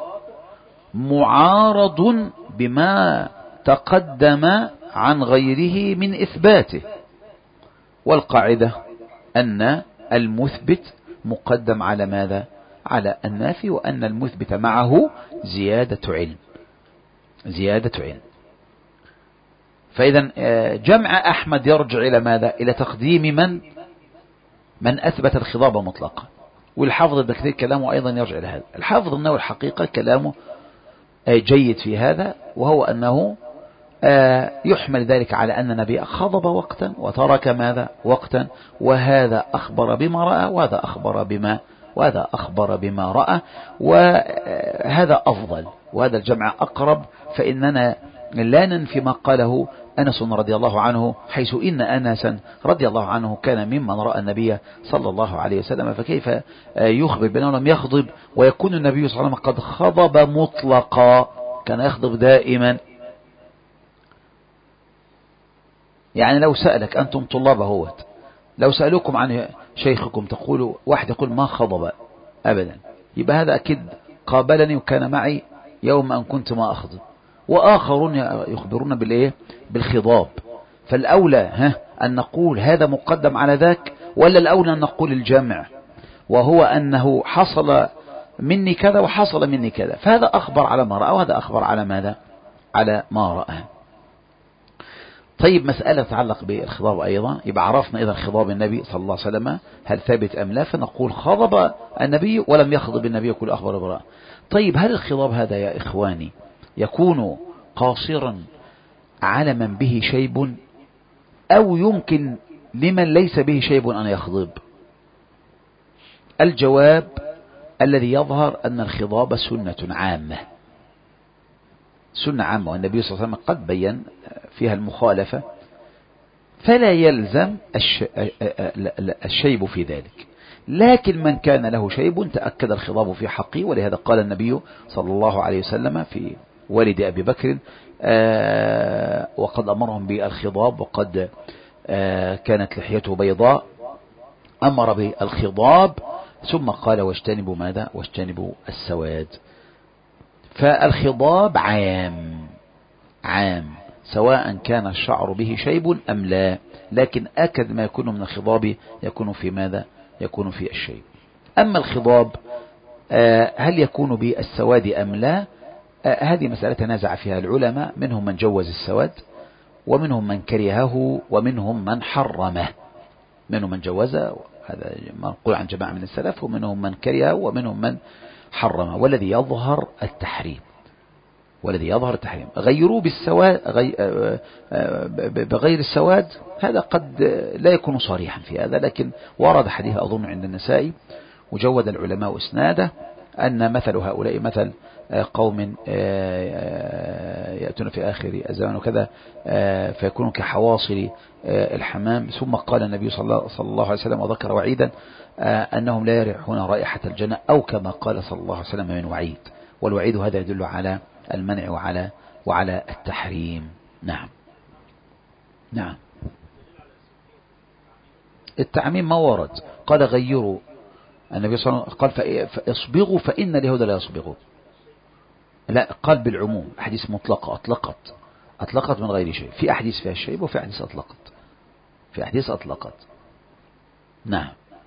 معارض بما تقدم عن غيره من إثباته، والقاعدة أن المثبت مقدم على ماذا؟ على النافي، وأن المثبت معه زيادة علم. زيادة علم. فإذا جمع أحمد يرجع إلى ماذا؟ إلى تقديم من من أثبت الخضاب مطلقا. والحافظ ابن كثير كلامه أيضا يرجع إلى هذا. الحافظ النووي الحقيقة كلامه جيد في هذا، وهو أنه يحمل ذلك على أن النبي خضب وقتا وترك ماذا؟ وقتا، وهذا أخبر بما رأى وهذا أخبر بما وهذا أخبر بما رأى، وهذا أفضل، وهذا الجمع أقرب. فإننا لا ننفي ما قاله أنس رضي الله عنه، حيث إن أنسا رضي الله عنه كان ممن رأى النبي صلى الله عليه وسلم، فكيف يخبر بأنه لم يخضب ويكون النبي صلى الله عليه وسلم قد خضب مطلقا، كان يخضب دائما. يعني لو سألك أنتم طلاب هوت، لو سألوكم عن شيخكم تقولوا، واحد يقول ما خضب أبدا، يبقى هذا أكيد قابلني وكان معي يوم أن كنت ما أخضب، وآخرون يخبرون بالإيه؟ بالخضاب. فالأولى ها أن نقول هذا مقدم على ذاك، ولا الأولى أن نقول الجمع، وهو أنه حصل مني كذا وحصل مني كذا، فهذا أخبر على ما رأى وهذا أخبر على ماذا؟ على ما رأى. طيب، مسألة تتعلق بالخضاب أيضا، يبقى عرفنا إذا خضاب النبي صلى الله عليه وسلم هل ثابت أم لا، فنقول خضب النبي ولم يخضب النبي كل أخبر براء. طيب، هل الخضاب هذا يا إخواني يكون قاصرا على من به شيب، أو يمكن لمن ليس به شيب أن يخضب؟ الجواب الذي يظهر أن الخضاب سنة عامة، سنة عامة، والنبي صلى الله عليه وسلم قد بين فيها المخالفة، فلا يلزم الشيب في ذلك. لكن من كان له شيب تأكد الخضاب في حقه، ولهذا قال النبي صلى الله عليه وسلم في والد أبي بكر: آه وقد أمرهم بالخضاب، وقد آه كانت لحيته بيضاء، أمر بالخضاب، ثم قال: واجتنبوا ماذا؟ واجتنبوا السواد. فالخضاب عام عام، سواء كان الشعر به شيب أم لا، لكن أكد ما يكون من الخضاب يكون في ماذا؟ يكون في الشيب. أما الخضاب هل يكون بالسواد أم لا؟ هذه مسألة تنازع فيها العلماء، منهم من جوز السواد، ومنهم من كرهه، ومنهم من حرمه. منهم من جوزه، هذا منقول عن جماعة من السلف، ومنهم من كرهه، ومنهم من حرمه، والذي يظهر التحريم والذي يظهر التحريم. غيروا بالسواد غي... بغير السواد، هذا قد لا يكون صريحا في هذا، لكن ورد حديث أظن عند النسائي وجود العلماء اسناده أن مثل هؤلاء مثل قوم يأتون في آخر الزمان وكذا فيكونوا كحواصل الحمام. ثم قال النبي صلى الله عليه وسلم وذكر وعيدا أنهم لا يريحون رائحة الجنة، أو كما قال صلى الله عليه وسلم من وعيد، والوعيد هذا يدل على المنع وعلى وعلى التحريم. نعم نعم التعميم ما ورد. قال: غيروا النبي صلى الله عليه وسلم قال فاصبغوا فإن اليهود لا يصبغون. لا، قال بالعموم، أحاديث مطلقة أطلقت أطلقت من غير شيء. في أحاديث فيها الشيب وفي أحاديث أطلقت في أحاديث أطلقت نعم.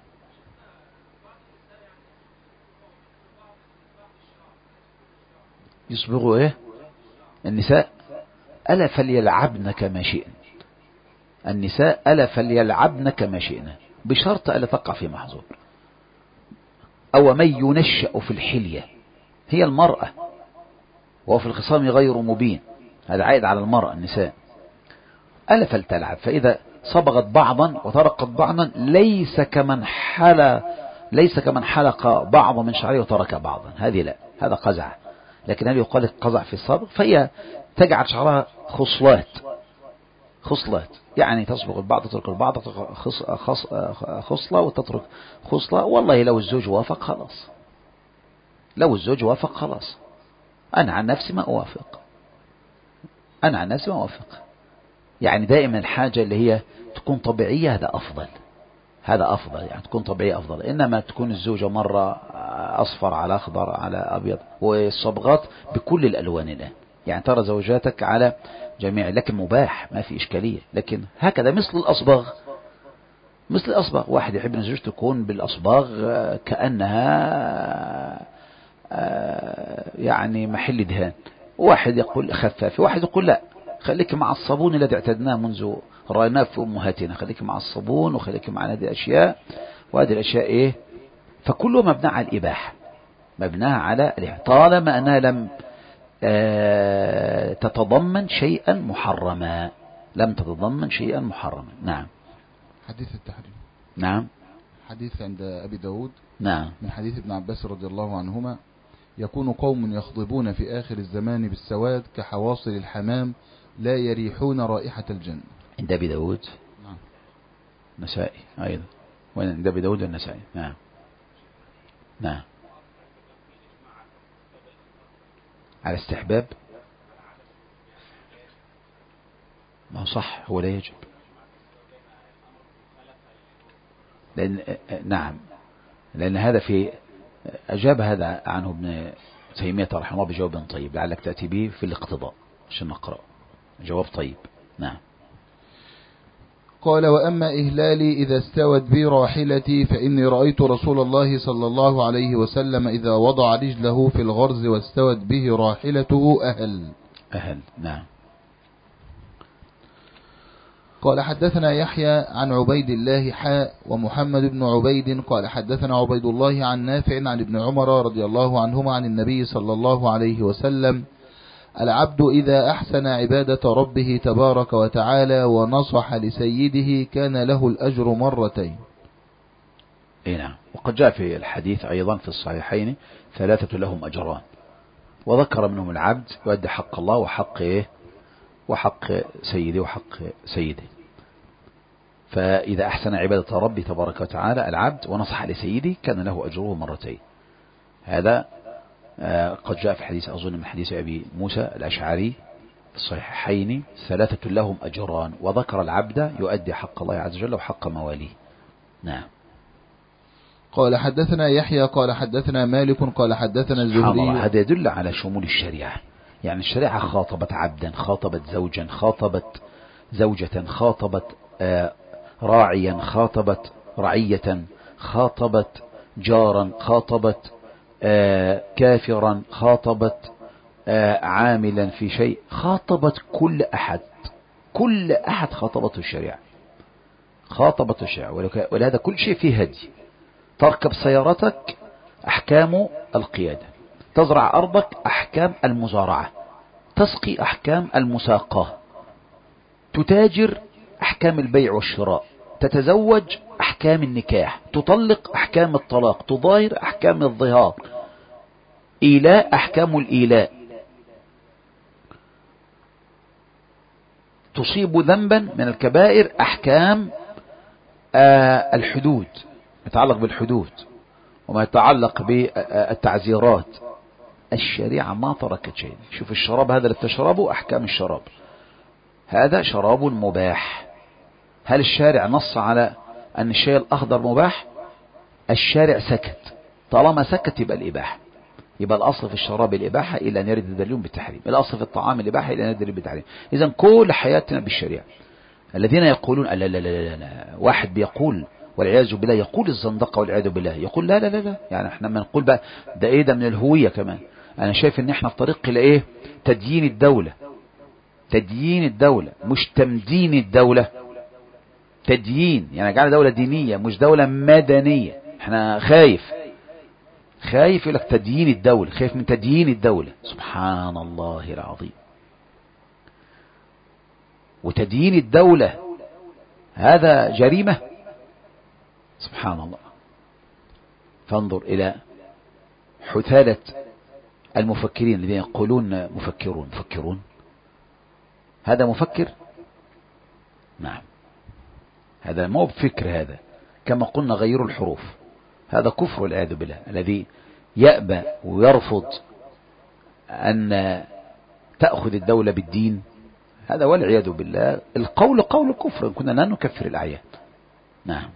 يصبغوا إيه النساء؟ ألا فليلعبن كما شئن. النساء ألا فليلعبن كما شئن، بشرط ألا تقع في محظور. أو من ينشأ في الحلية، هي المرأة، وهو في الخصام غير مبين، هذا عائد على المرأة النساء. ألا فلتلعب، فإذا صبغت بعضا وتركت بعضا ليس كمن حل ليس كمن حلق بعض من شعره وترك بعضا، هذه لا، هذا قزع. لكن هل يقال قزع في الصبغ؟ فهي تجعل شعرها خصلات خصلات يعني تصبغ البعض تترك البعض، خص خص خصلة وتترك خصلة. والله لو الزوج وافق خلاص، لو الزوج وافق خلاص. أنا عن نفسي ما أوافق، أنا عن نفسي ما أوافق. يعني دائما الحاجة اللي هي تكون طبيعية، هذا أفضل، هذا أفضل، يعني تكون طبيعية أفضل. إنما تكون الزوجة مرة أصفر على أخضر على أبيض، والصبغات بكل الألوان الآن، يعني ترى زوجاتك على جميع، لكن مباح ما في إشكالية. لكن هكذا مثل الأصباغ، مثل الأصباغ، واحد يحب أن زوجته تكون بالأصباغ كأنها يعني محل دهان، واحد يقول خفافي، واحد يقول لا خليك مع الصابون الذي اعتدناه منذ رأيناه في أمهاتنا، خليك مع الصابون وخليك مع هذه الأشياء وهذه الأشياء إيه. فكله مبنى على الإباحة، مبناها على الإباحة طالما أنها لم آه تتضمن شيئا محرما، لم تتضمن شيئا محرما. نعم. حديث التحريم. نعم. حديث عند أبي داود. نعم. من حديث ابن عباس رضي الله عنهما: يكون قوم يخضبون في آخر الزمان بالسواد كحواصل الحمام لا يريحون رائحة الجنة. عند أبي داود. نعم. نسائي أيضا، وين عند أبي داود النسائي. نعم. نعم. على استحباب، ما هو صح، هو لا يجب، لأن نعم لأن هذا في أجاب هذا عنه ابن تيمية رحمه الله بجواب طيب، لعلك تأتي به في الاقتضاء عشان نقرأ جواب طيب. نعم. قال: وأما إهلالي إذا استوت بي راحلتي فإني رأيت رسول الله صلى الله عليه وسلم إذا وضع رجله في الغرز واستوت به راحلته أهل أهل. نعم. قال: حدثنا يحيى عن عبيد الله حاء ومحمد بن عبيد قال حدثنا عبيد الله عن نافع عن ابن عمر رضي الله عنهما عن النبي صلى الله عليه وسلم: العبد إذا أحسن عبادة ربه تبارك وتعالى ونصح لسيده كان له الأجر مرتين. اي نعم. وقد جاء في الحديث أيضا في الصحيحين: ثلاثة لهم أجران، وذكر منهم العبد يؤدي حق الله وحق إيه وحق سيده وحق سيده. فإذا أحسن عبادة ربه تبارك وتعالى العبد ونصح لسيده كان له أجره مرتين. هذا قد جاء في حديث أظن من حديث أبي موسى الأشعري في الصحيحين: ثلاثة لهم أجران، وذكر العبد يؤدي حق الله عز وجل وحق مواليه. نعم. قال: حدثنا يحيى قال حدثنا مالك قال حدثنا الزهري. هذا يدل على شمول الشريعة، يعني الشريعة خاطبت عبدا، خاطبت زوجا، خاطبت زوجة، خاطبت آه راعيا، خاطبت رعية، خاطبت جارا، خاطبت آه كافرا، خاطبت آه عاملا في شيء، خاطبت كل أحد، كل أحد خاطبته الشريعة، خاطبته الشريعة. ولهذا كل شيء فيه هدي. تركب سيارتك أحكام القيادة، تزرع أرضك أحكام المزارعة، تسقي أحكام المساقاة، تتاجر أحكام البيع والشراء، تتزوج أحكام النكاح، تطلق أحكام الطلاق، تظاهر أحكام الظهار، إيلاء أحكام الإيلاء، تصيب ذنبا من الكبائر أحكام آه الحدود، يتعلق بالحدود وما يتعلق بالتعزيرات. الشريعة ما تركت شيء. شوف الشراب هذا اللي تشربه أحكام الشراب، هذا شراب مباح. هل الشارع نص على أن الشيء الأخضر مباح؟ الشارع سكت، طالما سكت يبقى الإباحة، يبقى الأصل في الشراب الإباحة إلا أن يرد دليل بالتحريم، الأصل في الطعام الإباحة إلا أن يرد دليل بالتحريم. إذن كل حياتنا بالشريعة. الذين يقولون لا لا لا لا لا، واحد بيقول والعياذ بالله، يقول الزندقة والعياذ بالله، يقول لا لا لا لا، يعني احنا ما نقول بقى ده ايه، ده من الهوية كمان. انا شايف ان احنا في طريق الى ايه، تديين الدولة، تديين الدولة مش تمدين الدولة، تديين يعني جعل دولة دينية مش دولة مدنية. احنا خايف خايف يقول لك تديين الدولة، خايف من تديين الدولة، سبحان الله العظيم. وتديين الدولة هذا جريمة، سبحان الله. فانظر إلى حثالة المفكرين الذين يقولون مفكرون مفكرون، هذا مفكر؟ نعم، هذا مو بفكر، هذا كما قلنا غيروا الحروف، هذا كفر والعياذ بالله. الذي يأبى ويرفض أن تأخذ الدولة بالدين، هذا والعياذ بالله القول قول الكفر، كنا لا نكفر الأعياد. نعم.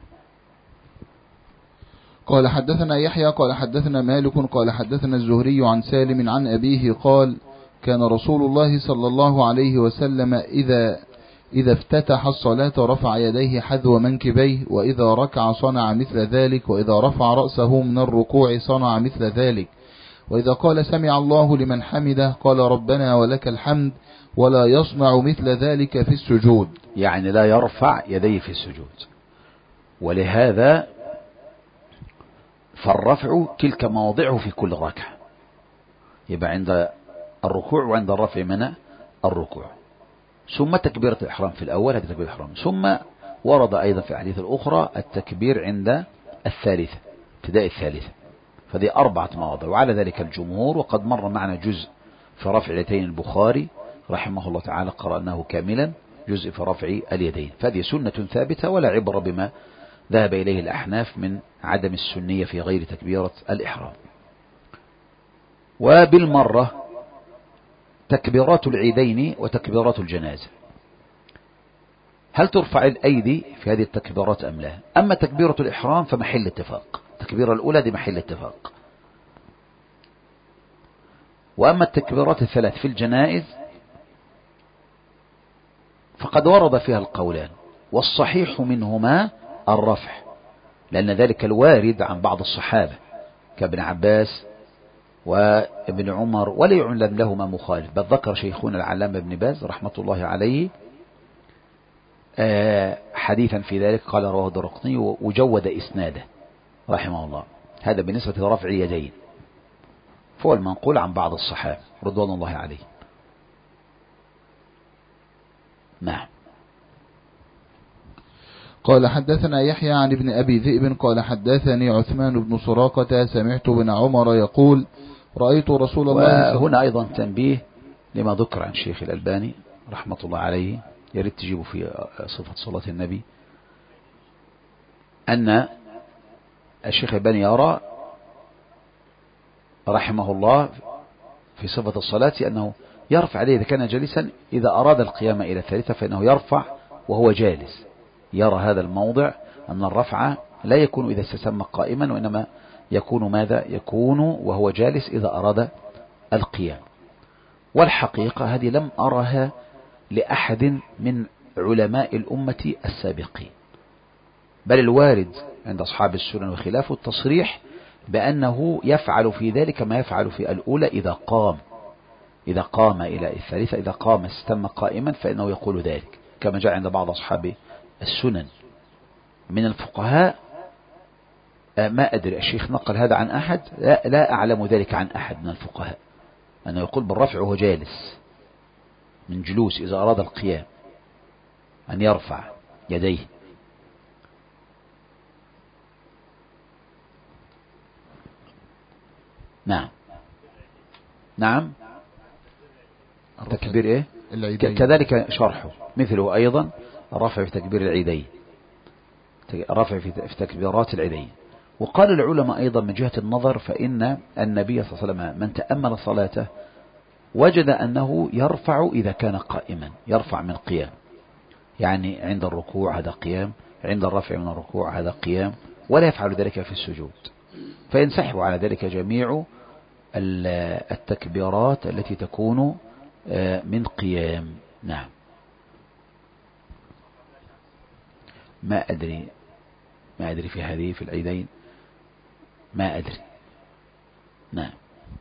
قال حدثنا يحيى قال حدثنا مالك قال حدثنا الزهري عن سالم عن أبيه قال كان رسول الله صلى الله عليه وسلم إذا إذا افتتح الصلاة رفع يديه حذو منكبيه، وإذا ركع صنع مثل ذلك، وإذا رفع رأسه من الركوع صنع مثل ذلك، وإذا قال سمع الله لمن حمده قال ربنا ولك الحمد، ولا يصنع مثل ذلك في السجود. يعني لا يرفع يديه في السجود. ولهذا فالرفع تلك مواضعه في كل ركعة، يبقى عند الركوع وعند الرفع من الركوع، ثم تكبيرة الإحرام في الأول، هذه تكبيرة الإحرام، ثم ورد أيضا في الحديث الأخرى التكبير عند الثالثة، ابتداء الثالثة. فدي أربعة مواضع، وعلى ذلك الجمهور. وقد مر معنا جزء في رفع اليدين، البخاري رحمه الله تعالى قرأناه كاملا، جزء في رفع اليدين، فهذه سنة ثابتة ولا عبر بما ذهب إليه الأحناف من عدم السنية في غير تكبيرة الإحرام. وبالمرة تكبيرات العيدين وتكبيرات الجنازة، هل ترفع الأيدي في هذه التكبيرات أم لا؟ أما تكبيرة الإحرام فمحل اتفاق، التكبيرة الأولى دي محل اتفاق. وأما التكبيرات الثلاث في الجنائز فقد ورد فيها القولان، والصحيح منهما الرفع، لأن ذلك الوارد عن بعض الصحابة كابن عباس وابن عمر، ولا يعلم لهما مخالف، بل ذكر شيخنا العلامة ابن باز رحمة الله عليه حديثا في ذلك، قال رواه الدرقطني وجود إسناده رحمه الله. هذا بالنسبة لرفع اليدين، فهو المنقول عن بعض الصحابة رضوان الله عليه. نعم. قال حدثنا يحيى عن ابن أبي ذئب قال حدثني عثمان بن سراقة سمعت بن عمر يقول رأيت رسول الله. وهنا أيضا تنبيه لما ذكر عن شيخ الألباني رحمة الله عليه، يريد تجيبه في صفة صلاة النبي، أن الشيخ الألباني يرى رحمه الله في صفة الصلاة أنه يرفع عليه إذا كان جالسا، إذا أراد القيام إلى الثالثة فإنه يرفع وهو جالس. يرى هذا الموضع أن الرفع لا يكون إذا استسمى قائما، وإنما يكون ماذا؟ يكون وهو جالس إذا أراد القيام. والحقيقة هذه لم أرها لأحد من علماء الأمة السابقين، بل الوارد عند أصحاب السنن وخلافه التصريح بأنه يفعل في ذلك ما يفعل في الأولى إذا قام إذا قام إلى الثالثة، إذا قام استم قائما فإنه يقول ذلك، كما جاء عند بعض أصحاب السنن من الفقهاء. ما أدري الشيخ نقل هذا عن أحد، لا, لا أعلم ذلك عن أحد من الفقهاء، أنه يقول بالرفع وهو جالس من جلوس إذا أراد القيام أن يرفع يديه. نعم نعم. تكبير إيه؟ العيدين. كذلك شرحه مثله أيضا الرفع في تكبير العيدين، الرفع في تكبيرات العيدين. وقال العلماء أيضا من جهة النظر فإن النبي صلى الله عليه وسلم من تأمل صلاته وجد أنه يرفع إذا كان قائما، يرفع من قيام، يعني عند الركوع هذا قيام، عند الرفع من الركوع هذا قيام، ولا يفعل ذلك في السجود، فينسحب على ذلك جميع التكبيرات التي تكون من قيام. نعم. ما أدري ما أدري في هذه في العيدين ما أدري. نعم.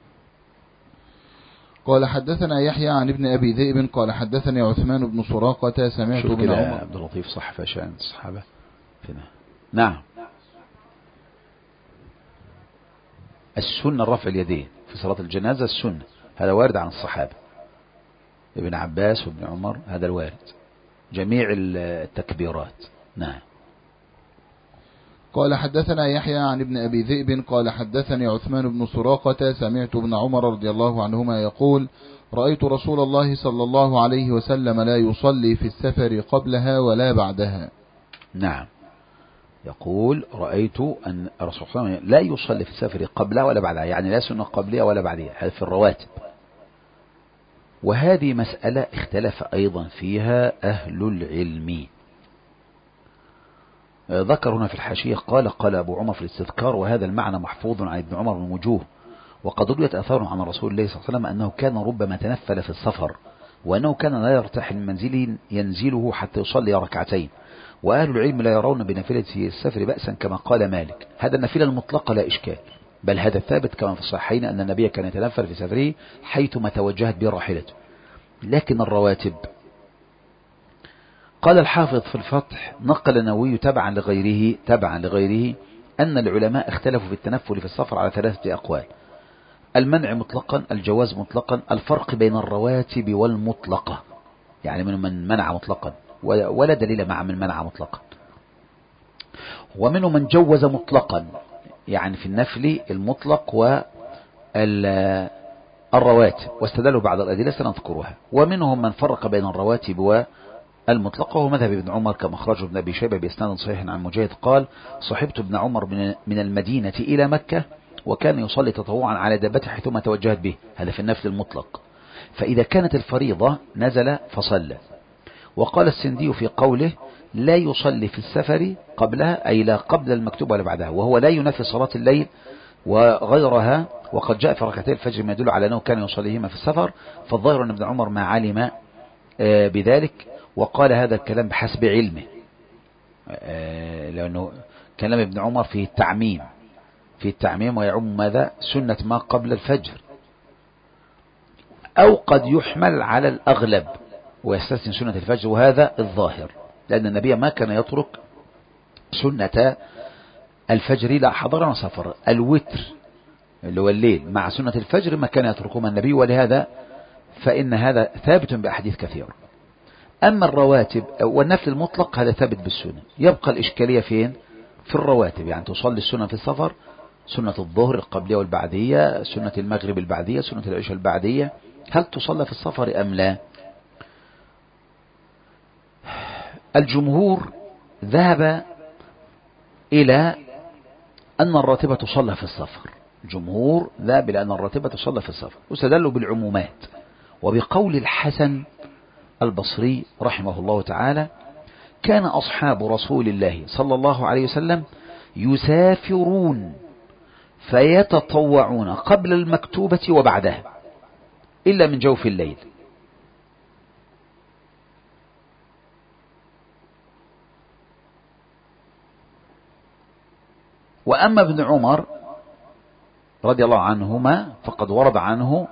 قال حدثنا يحيى عن ابن أبي ذئب قال حدثني عثمان بن سراقة سمعت ابن عمر. عبد اللطيف صح فشان الصحابة فينا. نعم. السنة رفع اليدين في صلاة الجنازة، السنة هذا وارد عن الصحابة ابن عباس وابن عمر، هذا الوارد جميع التكبيرات. نعم. قال حدثنا يحيى عن ابن أبي ذئب قال حدثني عثمان بن سراقة سمعت ابن عمر رضي الله عنهما يقول رأيت رسول الله صلى الله عليه وسلم لا يصلي في السفر قبلها ولا بعدها. نعم. يقول رأيت أن الرسول صلى الله عليه وسلم لا يصلي في السفر قبلها ولا بعدها، يعني لا سنة قبلها ولا بعدها، هذا في الرواتب. وهذه مسألة اختلف أيضا فيها أهل العلم. ذكر هنا في الحاشية قال قال أبو عمر في الاستذكار وهذا المعنى محفوظ عن ابن عمر من وجوه، وقد رويت آثار عن رسول الله صلى الله عليه وسلم أنه كان ربما تنفل في السفر، وأنه كان لا يرتاح من منزله ينزله حتى يصلي ركعتين، وأهل العلم لا يرون بنافلة السفر بأسا كما قال مالك. هذا النافلة المطلقة لا إشكال، بل هذا ثابت كما في الصحيحين أن النبي كان يتنفل في سفره حيثما توجهت به راحلته. لكن الرواتب قال الحافظ في الفتح نقل النووي تبعا لغيره تبعا لغيره أن العلماء اختلفوا في التنفل في السفر على ثلاثة أقوال: المنع مطلقا، الجواز مطلقا، الفرق بين الرواتب والمطلقة، يعني من من منع مطلقا ولا دليل مع من منع مطلقا، ومنهم من جوز مطلقا يعني في النفل المطلق والرواتب واستدلوا بعض الأدلة سنذكرها، ومنهم من فرق بين الرواتب والمطلقة، وهو مذهب ابن عمر كما أخرجه ابن أبي شيبة بإسناد صحيح عن مجاهد قال صحبت ابن عمر من المدينة إلى مكة وكان يصلي تطوعا على دابته حيثما توجهت به، هذا في النفل المطلق، فإذا كانت الفريضة نزل فصلى. وقال السندي في قوله لا يصلي في السفر قبلها أي لا قبل المكتوب ولا بعدها، وهو لا ينافي صلاة الليل وغيرها، وقد جاء في ركعتي الفجر ما يدل على أنه كان يصليهما في السفر، فالظاهر أن ابن عمر ما علم بذلك، وقال هذا الكلام بحسب علمه، لأنه كلام ابن عمر فيه التعميم في التعميم ويعم ماذا؟ سنة ما قبل الفجر، أو قد يحمل على الأغلب ويستثني سنة الفجر، وهذا الظاهر لأن النبي ما كان يترك سنة الفجر لا حضر وسفر، الوتر اللي هو الليل مع سنة الفجر ما كان يتركهما النبي، ولهذا فإن هذا ثابت بأحاديث كثيرة. أما الرواتب والنفل المطلق هذا ثابت بالسنة، يبقى الإشكالية فين؟ في الرواتب، يعني تصلي السنة في السفر، سنة الظهر القبلية والبعدية، سنة المغرب البعدية، سنة العشاء البعدية، هل تصلى في السفر أم لا؟ الجمهور ذهب إلى أن الراتبة تصلى في السفر، الجمهور ذهب إلى أن الراتبة تصلى في السفر، واستدلوا بالعمومات وبقول الحسن البصري رحمه الله تعالى كان أصحاب رسول الله صلى الله عليه وسلم يسافرون فيتطوعون قبل المكتوبة وبعدها إلا من جوف الليل. وأما ابن عمر رضي الله عنهما فقد ورد عنه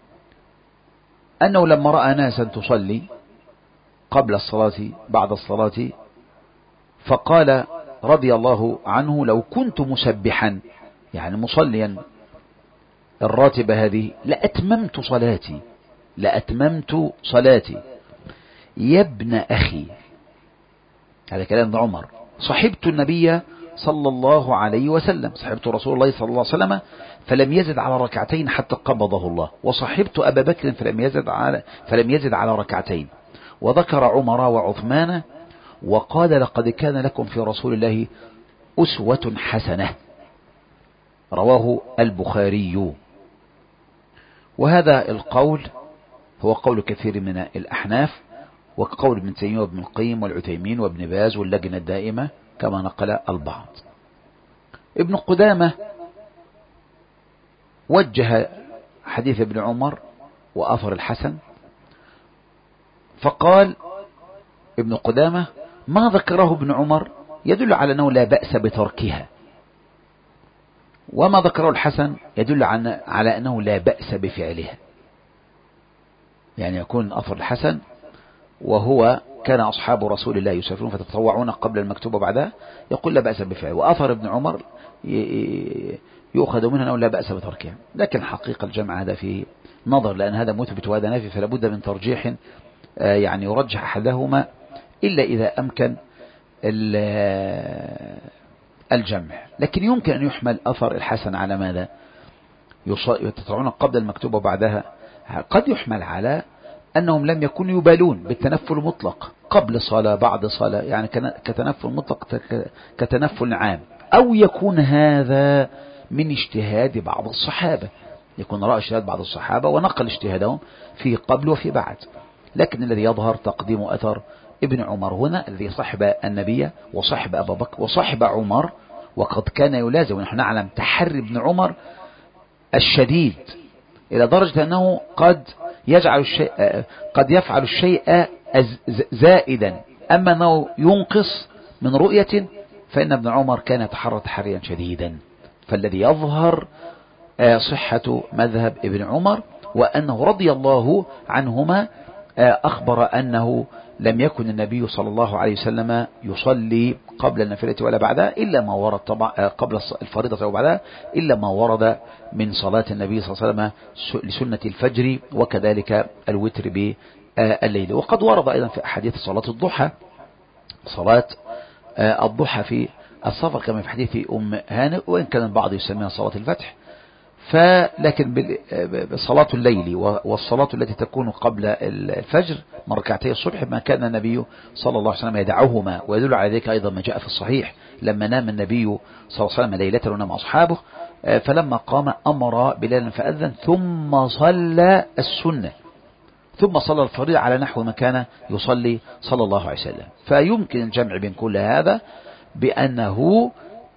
أنه لما رأى ناسا تصلي قبل الصلاة بعد الصلاة فقال رضي الله عنه لو كنت مسبحا يعني مصليا الراتبة هذه لأتممت صلاتي لأتممت صلاتي يا ابن أخي، هذا كلام ابن عمر، صحبت النبي صلى الله عليه وسلم، صحبت رسول الله صلى الله عليه وسلم فلم يزد على ركعتين حتى قبضه الله، وصحبت أبا بكر فلم يزد على فلم يزد على ركعتين، وذكر عمر وعثمان وقال لقد كان لكم في رسول الله أسوة حسنة، رواه البخاري. وهذا القول هو قول كثير من الأحناف، وقول ابن تيمية وابن القيم والعثيمين وابن باز واللجنة الدائمة كما نقل البعض. ابن قدامة وجه حديث ابن عمر وأثر الحسن، فقال ابن قدامة ما ذكره ابن عمر يدل على أنه لا بأس بتركها، وما ذكره الحسن يدل على أنه لا بأس بفعلها. يعني يكون أثر الحسن وهو كان أصحاب رسول الله يسافرون فتتطوعون قبل المكتوب وبعدها، يقول لا بأس بفعله. وأثر ابن عمر يؤخذ منه أنه لا بأس بتركها. لكن حقيقة الجمع هذا فيه نظر، لأن هذا مثبت وهذا نافي، فلا بد من ترجيح يعني يرجح أحدهما إلا إذا أمكن الجمع. لكن يمكن أن يحمل أثر الحسن على ماذا؟ يتطوعون قبل المكتوب وبعدها، قد يحمل على أنهم لم يكونوا يبالون بالتنفل المطلق قبل صلاة بعد صلاة، يعني كتنفل مطلق كتنفل عام، أو يكون هذا من اجتهاد بعض الصحابة، يكون رأى اجتهاد بعض الصحابة ونقل اجتهادهم في قبل وفي بعد. لكن الذي يظهر تقديم أثر ابن عمر هنا، الذي صحب النبي وصحب أبا بكر وصحب عمر، وقد كان يلازم، ونحن نعلم تحري ابن عمر الشديد إلى درجة أنه قد يجعل الشيء قد يفعل الشيء زائدا، أما أنه ينقص من رؤية، فإن ابن عمر كان يتحرى تحريا شديدا. فالذي يظهر صحة مذهب ابن عمر، وأنه رضي الله عنهما أخبر أنه لم يكن النبي صلى الله عليه وسلم يصلي قبل النافلة ولا بعدها إلا ما ورد، طبعا قبل الفريضة وبعدها إلا ما ورد من صلاة النبي صلى الله عليه وسلم لسنة الفجر، وكذلك الوتر بالليل. وقد ورد أيضا في أحاديث صلاة الضحى، صلاة الضحى في السفر كما في حديث أم هانئ، وإن كان البعض يسميها صلاة الفتح، فلكن بصلاة الليل والصلاة التي تكون قبل الفجر من ركعتي الصبح ما كان النبي صلى الله عليه وسلم يدعوهما. ويدل على ذلك أيضا ما جاء في الصحيح لما نام النبي صلى الله عليه وسلم ليلة ونام أصحابه، فلما قام أمر بلالا فأذن ثم صلى السنة ثم صلى الفريضة على نحو ما كان يصلي صلى الله عليه وسلم. فيمكن الجمع بين كل هذا بأنه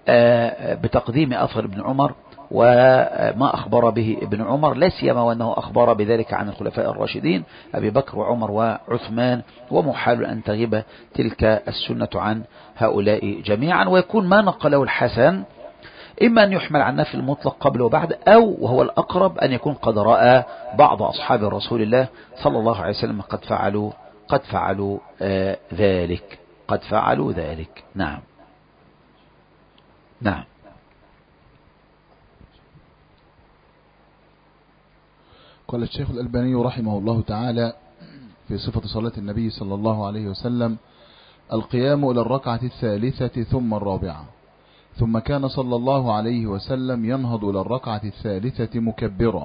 بتقديم أثر ابن عمر وما أخبر به ابن عمر، لا سيما وأنه أخبر بذلك عن الخلفاء الراشدين أبي بكر وعمر وعثمان، ومحال أن تغيب تلك السنة عن هؤلاء جميعا. ويكون ما نقله الحسن إما أن يحمل عن نفي المطلق قبل وبعد، أو وهو الأقرب أن يكون قد رأى بعض أصحاب رسول الله صلى الله عليه وسلم قد فعلوا قد فعلوا آه ذلك قد فعلوا ذلك. نعم نعم. قال الشيخ الألباني رحمه الله تعالى في صفة صلاة النبي صلى الله عليه وسلم: القيام إلى الركعة الثالثة ثم الرابعة، ثم كان صلى الله عليه وسلم ينهض إلى الركعة الثالثة مكبرا،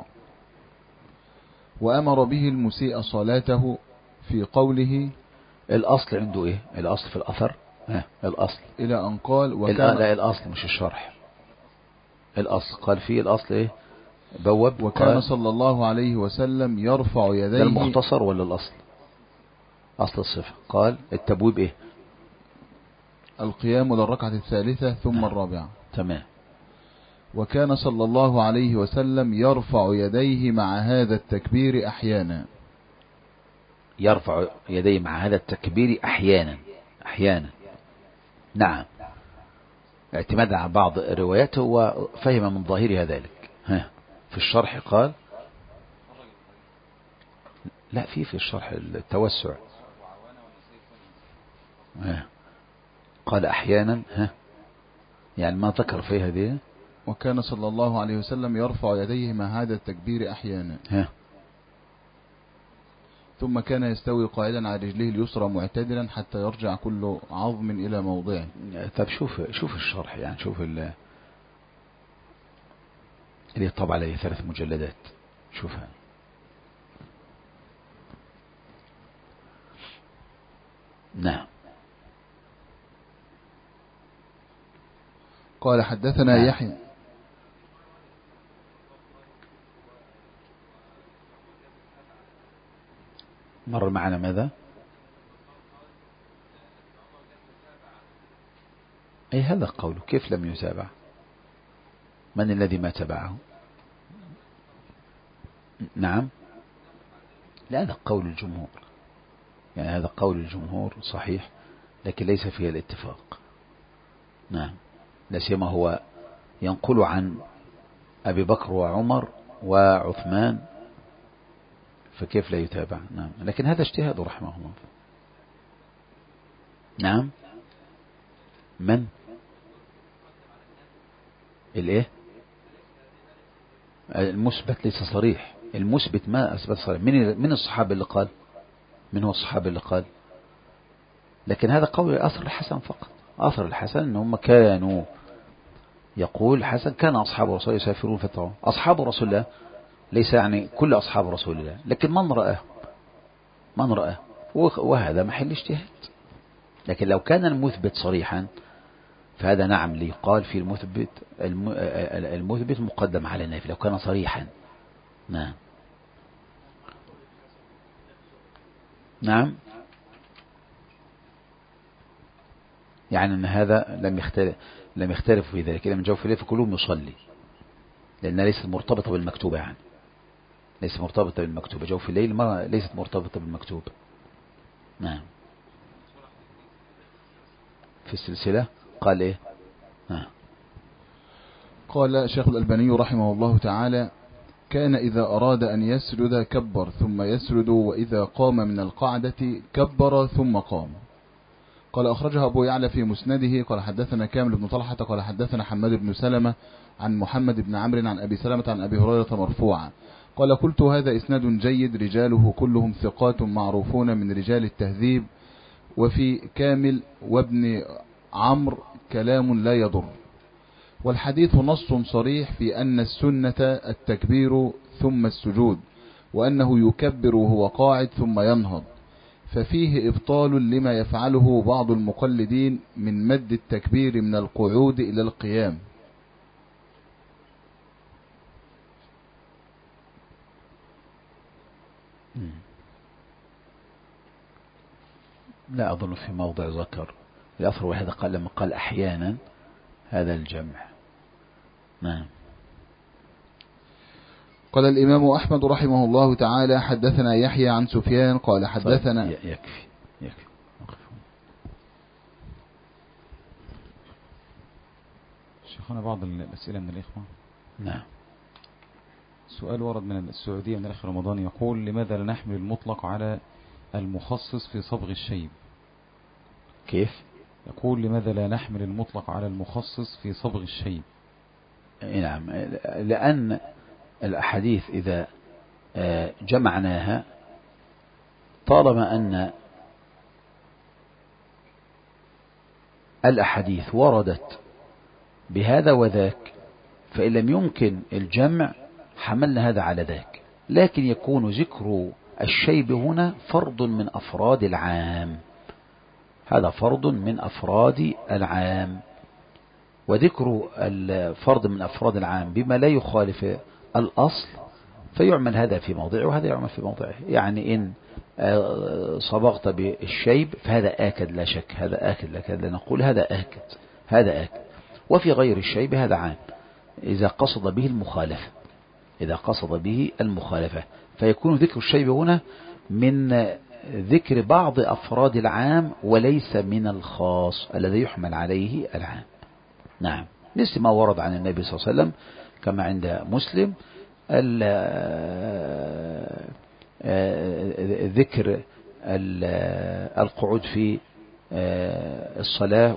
وأمر به المسيء صلاته في قوله. الأصل عنده إيه؟ الأصل في الأثر ها الأصل إلى أن قال وكان لا الأصل مش الشرح، الأصل قال فيه الأصل إيه؟ بوب. وكان صلى الله عليه وسلم يرفع يديه. ده المختصر ولا الأصل؟ أصل الصفة. قال التبويب إيه؟ القيام للركعة الثالثة ثم الرابعة. تمام. وكان صلى الله عليه وسلم يرفع يديه مع هذا التكبير أحيانا. يرفع يديه مع هذا التكبير أحيانا أحيانا نعم، اعتمادا على بعض رواياته وفهم من ظاهرها ذلك. ها في الشرح قال لا، في في الشرح التوسع ها قال أحيانا، ها يعني ما ذكر في هذه. وكان صلى الله عليه وسلم يرفع يديه مع هذا التكبير أحيانا، ها ثم كان يستوي قائلا على رجله اليسرى معتدلا حتى يرجع كل عظم إلى موضعه. طب شوف شوف الشرح، يعني شوف اللي طبع عليه ثلاث مجلدات، شوفها. نعم. قال حدثنا نعم. يحيى مر معنا ماذا؟ أي هذا قوله كيف لم يتابع؟ من الذي ما تبعه؟ نعم، لا، هذا قول الجمهور، يعني هذا قول الجمهور صحيح، لكن ليس فيه الاتفاق. نعم، لا سيما هو ينقل عن أبي بكر وعمر وعثمان، فكيف لا يتابع؟ نعم، لكن هذا اجتهاد رحمه الله. نعم، من الايه؟ المثبت ليس صريح، المثبت ما أثبت صريح. من من الصحابة اللي قال؟ من هو الصحابة اللي قال؟ لكن هذا قول أثر الحسن فقط. أثر الحسن أنهم كانوا، يقول حسن كان أصحاب رسول الله يسافرون في الطعام. أصحاب رسول الله ليس يعني كل أصحاب رسول الله، لكن من رأى من رأى وهذا محل اجتهاد. لكن لو كان المثبت صريحا فهذا نعم ليقال في المثبت المثبت مقدم على النافي لو كان صريحا. نعم نعم، يعني أن هذا لم يختلف لم يختلف في ذلك، لم يجاوب في ذلك فكلهم يصلي، لأنها ليست مرتبطة بالمكتوبة، يعني ليست مرتبطة بالمكتوبة. جوف في الليل ما ليست مرتبطة بالمكتوبة. نعم، في السلسلة قال إيه؟ نعم. قال شيخ الألباني رحمه الله تعالى: كان إذا أراد أن يسجد كبر ثم يسجد، وإذا قام من القعدة كبر ثم قام. قال أخرجها أبو يعلى في مسنده. قال حدثنا كامل بن طلحة قال حدثنا حماد بن سلمة عن محمد بن عمرو عن أبي سلمة عن أبي هريرة مرفوعا قال: قلت هذا إسناد جيد رجاله كلهم ثقات معروفون من رجال التهذيب، وفي كامل وابن عمرو كلام لا يضر. والحديث نص صريح في أن السنة التكبير ثم السجود، وأنه يكبر وهو قاعد ثم ينهض، ففيه إبطال لما يفعله بعض المقلدين من مد التكبير من القعود إلى القيام. لا أظن في موضع ذكر الأثر، وهذا قال لما قال أحيانا هذا الجمع. نعم. قال الإمام أحمد رحمه الله تعالى: حدثنا يحيى عن سفيان قال حدثنا. طيب يكفي يكفي. شيخنا بعض الأسئلة من الإخوة. نعم. سؤال ورد من السعودية من الأخ رمضان يقول: لماذا لا نحمل المطلق على المخصص في صبغ الشيب؟ كيف؟ يقول: لماذا لا نحمل المطلق على المخصص في صبغ الشيب؟ نعم، لأن الأحاديث إذا جمعناها طالما أن الأحاديث وردت بهذا وذاك، فإن لم يمكن الجمع حملنا هذا على ذاك. لكن يكون ذكر الشيب هنا فرض من أفراد العام، هذا فرض من أفراد العام، وذكر الفرض من أفراد العام بما لا يخالف الأصل فيعمل هذا في موضعه وهذا يعمل في موضعه. يعني إن صبغت بالشيب فهذا آكد لا شك، هذا آكد لك، هذا نقول هذا آكد، هذا آكد. وفي غير الشيب هذا عام إذا قصد به المخالفة، إذا قصد به المخالفة فيكون ذكر الشيب هنا من ذكر بعض أفراد العام وليس من الخاص الذي يحمل عليه العام. نعم، مثل ما ورد عن النبي صلى الله عليه وسلم كما عند مسلم ذكر القعود في الصلاة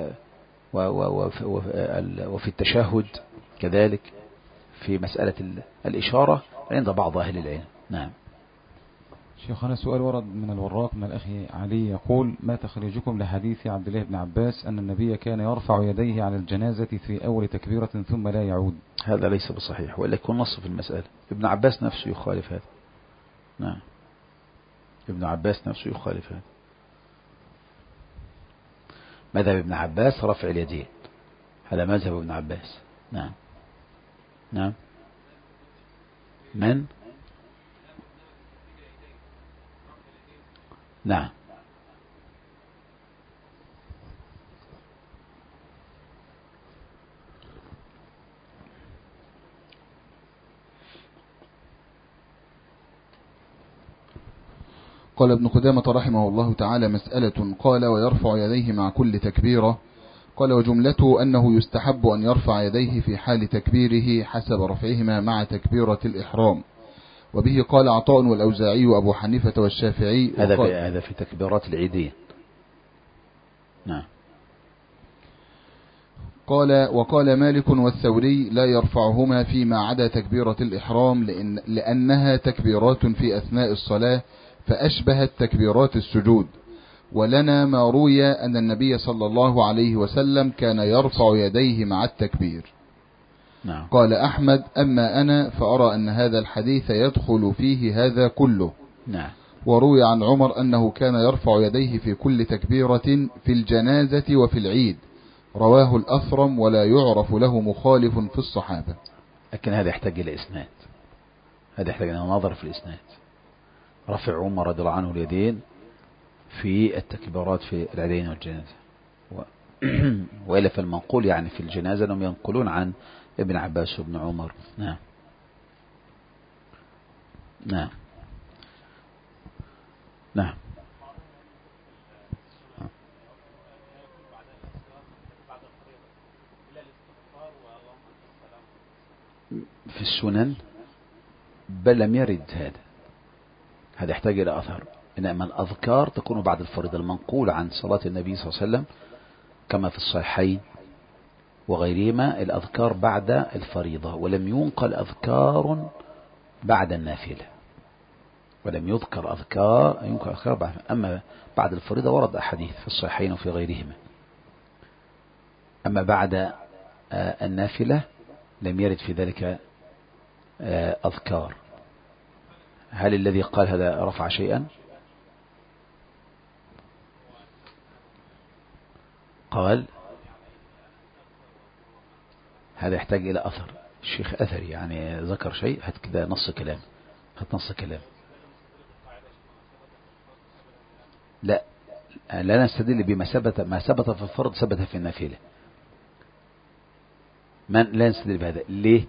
وفي التشهد كذلك في مسألة الإشارة عند بعض أهل العلم. نعم. شيخنا سؤال ورد من الوراق من الأخ علي يقول: ما تخريجكم لحديث عبد الله بن عباس أن النبي كان يرفع يديه على الجنازة في أول تكبيرة ثم لا يعود؟ هذا ليس بصحيح، وإلا يكون نص في المسألة. ابن عباس نفسه يخالف هذا. نعم، ابن عباس نفسه يخالف هذا. مذهب ابن عباس رفع اليدين، هذا مذهب ابن عباس. نعم نعم. من؟ نعم. قال ابن قدامة رحمه الله تعالى: مسألة. قال: ويرفع يديه مع كل تكبيرة. قال: وجملته أنه يستحب أن يرفع يديه في حال تكبيره حسب رفعهما مع تكبيرة الإحرام. وبه قال عطاء والأوزاعي وأبو حنيفة والشافعي. هذا في هذا في تكبيرات العيدين. نعم. قال: وقال مالك والثوري: لا يرفعهما فيما عدا تكبيرة الإحرام لأن لأنها تكبيرات في أثناء الصلاة فأشبهت تكبيرات السجود. ولنا ما روي أن النبي صلى الله عليه وسلم كان يرفع يديه مع التكبير. نعم. قال أحمد: أما أنا فأرى أن هذا الحديث يدخل فيه هذا كله. نعم. وروي عن عمر أنه كان يرفع يديه في كل تكبيرة في الجنازة وفي العيد. رواه الأثرم ولا يعرف له مخالف في الصحابة. لكن هذا يحتاج إلى إسناد، هذا يحتاج إلى نظر في الإسناد. رفع عمر رضي الله عنه اليدين في التكبيرات في العيدين والجنازة و... وإلا فالمنقول يعني في الجنازة أنهم ينقلون عن ابن عباس وابن عمر. نعم. نعم. نعم. في السنن بل لم يرد هذا، هذا يحتاج إلى أثر. إنما الأذكار تكون بعد الفريضة. المنقول عن صلاة النبي صلى الله عليه وسلم كما في الصحيحين وغيرهما الأذكار بعد الفريضة، ولم ينقل أذكار بعد النافلة، ولم يذكر أذكار ينقل أذكار بعد. أما بعد الفريضة ورد أحاديث في الصحيحين وفي غيرهما. أما بعد النافلة لم يرد في ذلك أذكار. هل الذي قال هذا رفع شيئا؟ قال هذا يحتاج إلى أثر. الشيخ أثري يعني ذكر شيء، هات كده نص كلام، هات نص كلام. لا لا نستدل بما ثبت، ما ثبت في الفرض ثبت في النافلة. من لا نستدل بهذا. ليه؟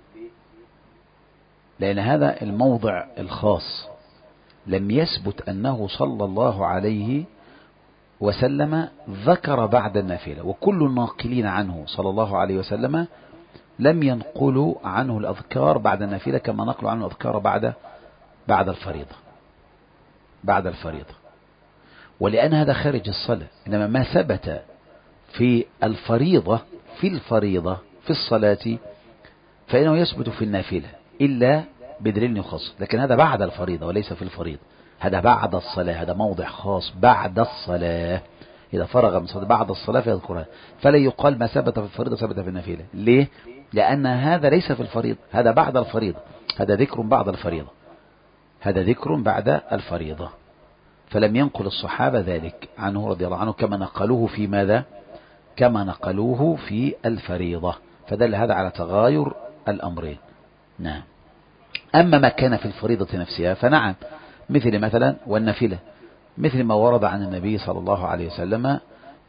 لأن هذا الموضع الخاص لم يثبت أنه صلى الله عليه وسلم ذكر بعد النافلة، وكل الناقلين عنه صلى الله عليه وسلم لم ينقلوا عنه الأذكار بعد النافلة كما نقلوا عنه الأذكار بعد بعد الفريضة بعد الفريضة ولأن هذا خارج الصلاة. إنما ما ثبت في الفريضة في الفريضة في الصلاة فإنه يثبت في النافلة إلا بدليل يخص. لكن هذا بعد الفريضة وليس في الفريضة، هذا بعد الصلاة، هذا موضع خاص بعد الصلاة. إذا فرغ من صلاة بعد الصلاة فيذكرها، فلا يقال ما ثبت في الفريضة ثبت في النافلة. ليه؟ لأن هذا ليس في الفريضة، هذا بعد الفريضة، هذا ذكر بعد الفريضة، هذا ذكر بعد الفريضة. فلم ينقل الصحابة ذلك عنه رضي الله عنه كما نقلوه في ماذا؟ كما نقلوه في الفريضة. فدل هذا على تغاير الأمرين. نعم. أما ما كان في الفريضة نفسها فنعم، مثل مثلا والنافلة، مثل ما ورد عن النبي صلى الله عليه وسلم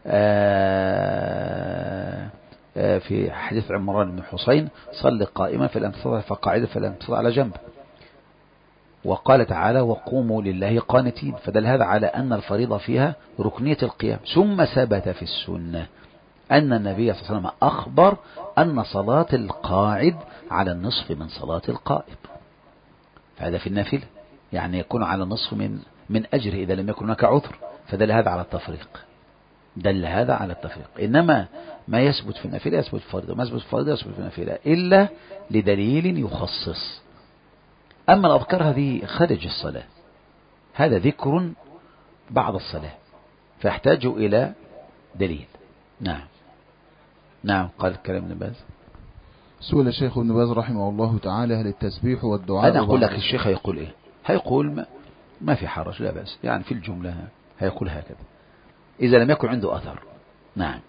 في حديث عمران بن حسين: صل قائما فلم تستطع فقاعدا فلم تستطع على جنب. وقال تعالى: وقوموا لله قانتين. فدل هذا على أن الفريضة فيها ركنية القيام. ثم ثبت في السنة أن النبي صلى الله عليه وسلم أخبر أن صلاة القاعد على النصف من صلاة القائم، فهذا في النافلة يعني يكون على النصف من من أجره إذا لم يكن هناك عذر. فدل هذا على التفريق، دل هذا على التفريق. إنما ما يثبت في النافلة يثبت في الفريضة، ما يثبت في الفريضة يثبت في النافلة إلا لدليل يخصص. أما الأذكار هذه خارج الصلاة، هذا ذكر بعد الصلاة فيحتاج إلى دليل. نعم. نعم. قال الكلام ابن باز. سئل الشيخ ابن باز رحمه الله تعالى: هل التسبيح والدعاء؟ أنا أقول لك الشيخ هيقول إيه؟ هيقول ما, ما في حرج، لا بأس، يعني في الجملة هيقول هكذا إذا لم يكن عنده أثر. نعم.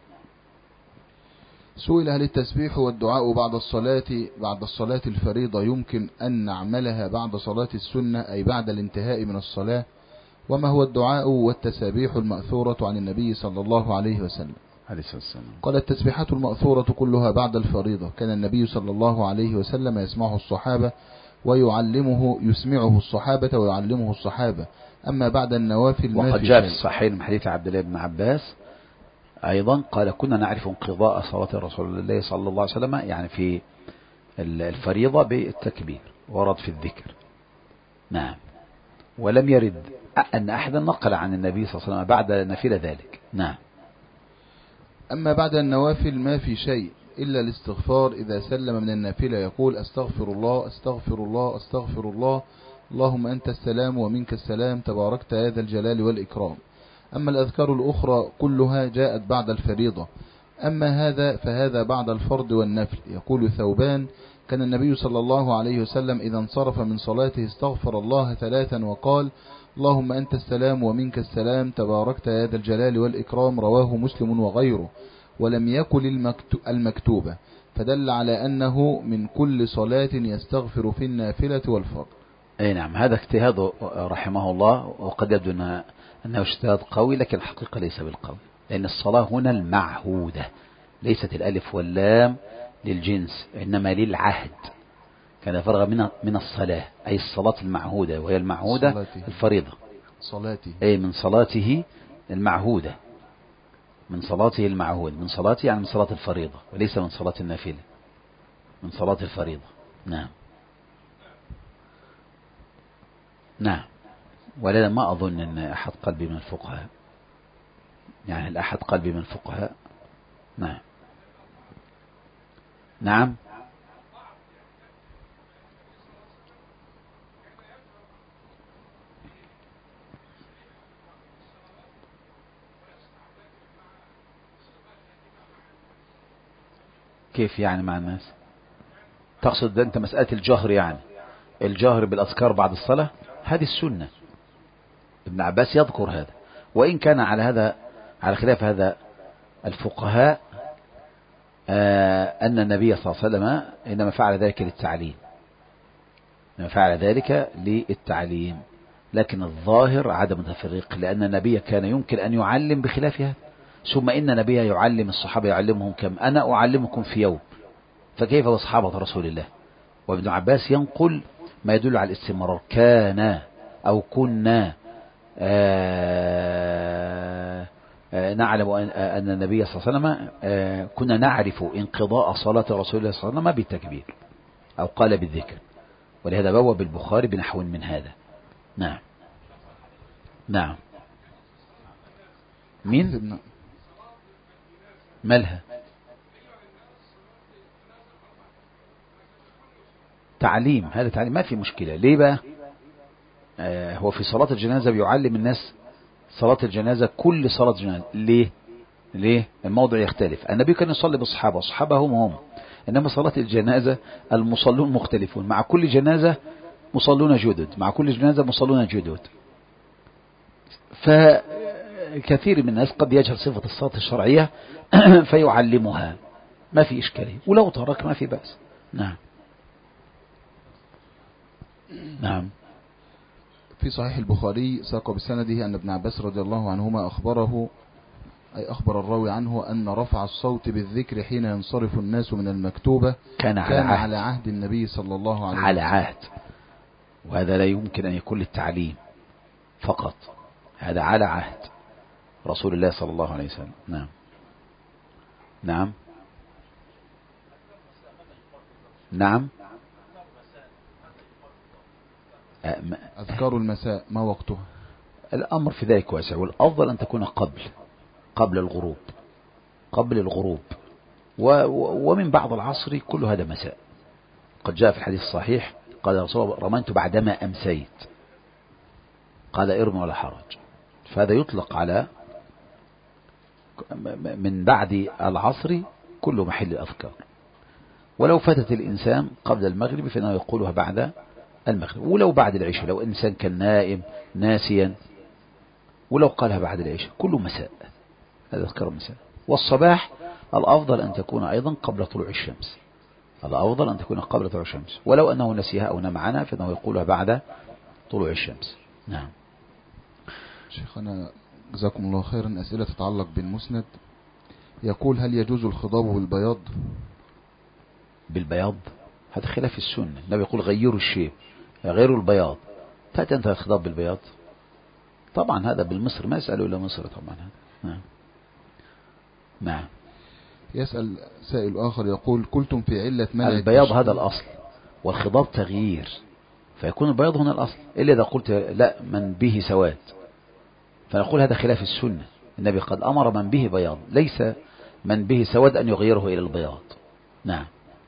سئل: هل التسبيح والدعاء بعد الصلاة بعد الصلاة الفريضة يمكن أن نعملها بعد صلاة السنة أي بعد الانتهاء من الصلاة؟ وما هو الدعاء والتسابيح المأثورة عن النبي صلى الله عليه وسلم؟ قال: التسبيحات المأثورة كلها بعد الفريضة. كان النبي صلى الله عليه وسلم يسمعه الصحابة ويعلمه يسمعه الصحابة ويعلمه الصحابة، أما بعد النوافل ما وقد في جاء في شيء. الصحيحين من حديث عبد الله بن عباس أيضا قال كنا نعرف انقضاء صلاة رسول الله صلى الله عليه وسلم يعني في الفريضة بالتكبير، ورد في الذكر. نعم. ولم يرد أن أحدا نقل عن النبي صلى الله عليه وسلم بعد نفل ذلك. نعم. أما بعد النوافل ما في شيء إلا الاستغفار، إذا سلم من النافلة يقول أستغفر الله أستغفر الله أستغفر الله اللهم أنت السلام ومنك السلام تباركت يا ذا الجلال والإكرام. أما الأذكار الأخرى كلها جاءت بعد الفريضة. أما هذا فهذا بعد الفرض والنفل. يقول ثوبان كان النبي صلى الله عليه وسلم إذا انصرف من صلاته استغفر الله ثلاثا وقال اللهم أنت السلام ومنك السلام تباركت يا ذا الجلال والإكرام. رواه مسلم وغيره، ولم يكن المكتوبة، فدل على أنه من كل صلاة يستغفر في النافلة والفرض. أي نعم. هذا اجتهاد رحمه الله، وقد يبدو أنه اجتهاد قوي، لكن الحقيقة ليس بالقوي، لأن الصلاة هنا المعهودة، ليست الألف واللام للجنس، إنما للعهد. كان فرغ من من الصلاة، أي الصلاة المعهودة، وهي المعهودة صلاته. الفريضة. صلاته أي من صلاته المعهودة، من صلاته المعهود، من صلاته يعني من صلاة الفريضة، وليس من صلاة النافلة، من صلاة الفريضة. نعم. نعم. ولذا ما أظن أن أحد قلبي من الفقهاء، يعني الأحد قلبي من الفقهاء. نعم. نعم. كيف يعني مع الناس؟ تقصد أنت مسألة الجهر، يعني الجهر بالأذكار بعد الصلاة؟ هذه السنة. ابن عباس يذكر هذا، وإن كان على هذا على خلاف هذا الفقهاء آه أن النبي صلى الله عليه وسلم إنما فعل ذلك للتعليم، إنما فعل ذلك للتعليم، لكن الظاهر عدم التفريق، لأن النبي كان يمكن أن يعلم بخلاف هذا. ثم إن النبي يعلم الصحابة، يعلمهم كم؟ أنا أعلمكم في يوم، فكيف بصحابة رسول الله؟ وابن عباس ينقل ما يدل على الاستمرار، كان أو كنا آه آه نعلم أن النبي صلى الله عليه وسلم آه كنا نعرف انقضاء صلاة رسول الله صلى الله عليه وسلم بالتكبير، أو قال بالذكر، ولهذا بوب البخاري بنحو من هذا. نعم. نعم. مين مالها؟ تعليم، هذا تعليم ما في مشكلة. ليه بقى؟ آه هو في صلاة الجنازة بيعلم الناس صلاة الجنازة، كل صلاة جنازة. ليه؟ ليه؟ الموضوع يختلف. النبي كان يصلي بالصحابة، والصحابة هم هم، إنما صلاة الجنازة المصلون مختلفون، مع كل جنازة مصلون جدد، مع كل جنازة مصلون جدد. فكثير من الناس قد يجهل صفة الصلاة الشرعية فيعلمها، ما في إشكالية، ولو ترك ما في بأس. نعم. نعم. في صحيح البخاري ساق بسنده أن ابن عباس رضي الله عنهما أخبره، أي أخبر الراوي عنه، أن رفع الصوت بالذكر حين ينصرف الناس من المكتوبة كان على, كان عهد. على عهد النبي صلى الله عليه وسلم. على عهد، وهذا لا يمكن أن يكون للتعليم فقط، هذا على عهد رسول الله صلى الله عليه وسلم. نعم. نعم. نعم. أذكار المساء ما وقتها؟ الأمر في ذلك واسع، والأفضل أن تكون قبل قبل الغروب، قبل الغروب و ومن بعض العصر، كل هذا مساء. قد جاء في الحديث الصحيح قال رسول الله رميت بعدما أمسيت، قال ارمي ولا حرج، فهذا يطلق على من بعد العصر كل محل الأذكار. ولو فاتت الإنسان قبل المغرب فإنه يقولها بعد المغرب، ولو بعد العشاء لو إنسان كان نائم ناسيا، ولو قالها بعد العشاء، كله مساء، هذا أذكار مساء. والصباح الأفضل أن تكون أيضا قبل طلوع الشمس، الأفضل أن تكون قبل طلوع الشمس، ولو أنه نسيها أو نام عنها فإنه يقولها بعد طلوع الشمس. نعم. شيخنا جزاكم الله خيرا، أسئلة تتعلق بالمسند. يقول هل يجوز الخضاب بالبياض؟ بالبياض هذا خلاف السنة، النبي يقول غيروا الشيب غيروا البياض، فأتى أنت الخضاب بالبياض؟ طبعا هذا بالمصر ما يسألوا إلى مصر طبعا. نعم. نعم. يسأل سائل آخر يقول قلتم في علة منع البياض هذا الأصل والخضاب تغيير، فيكون البياض هنا الأصل، إلا إذا قلت لا من به سواد فنقول هذا خلاف السنة. النبي قد أمر من به بياض، ليس من به سواد أن يغيره إلى البياض. نعم.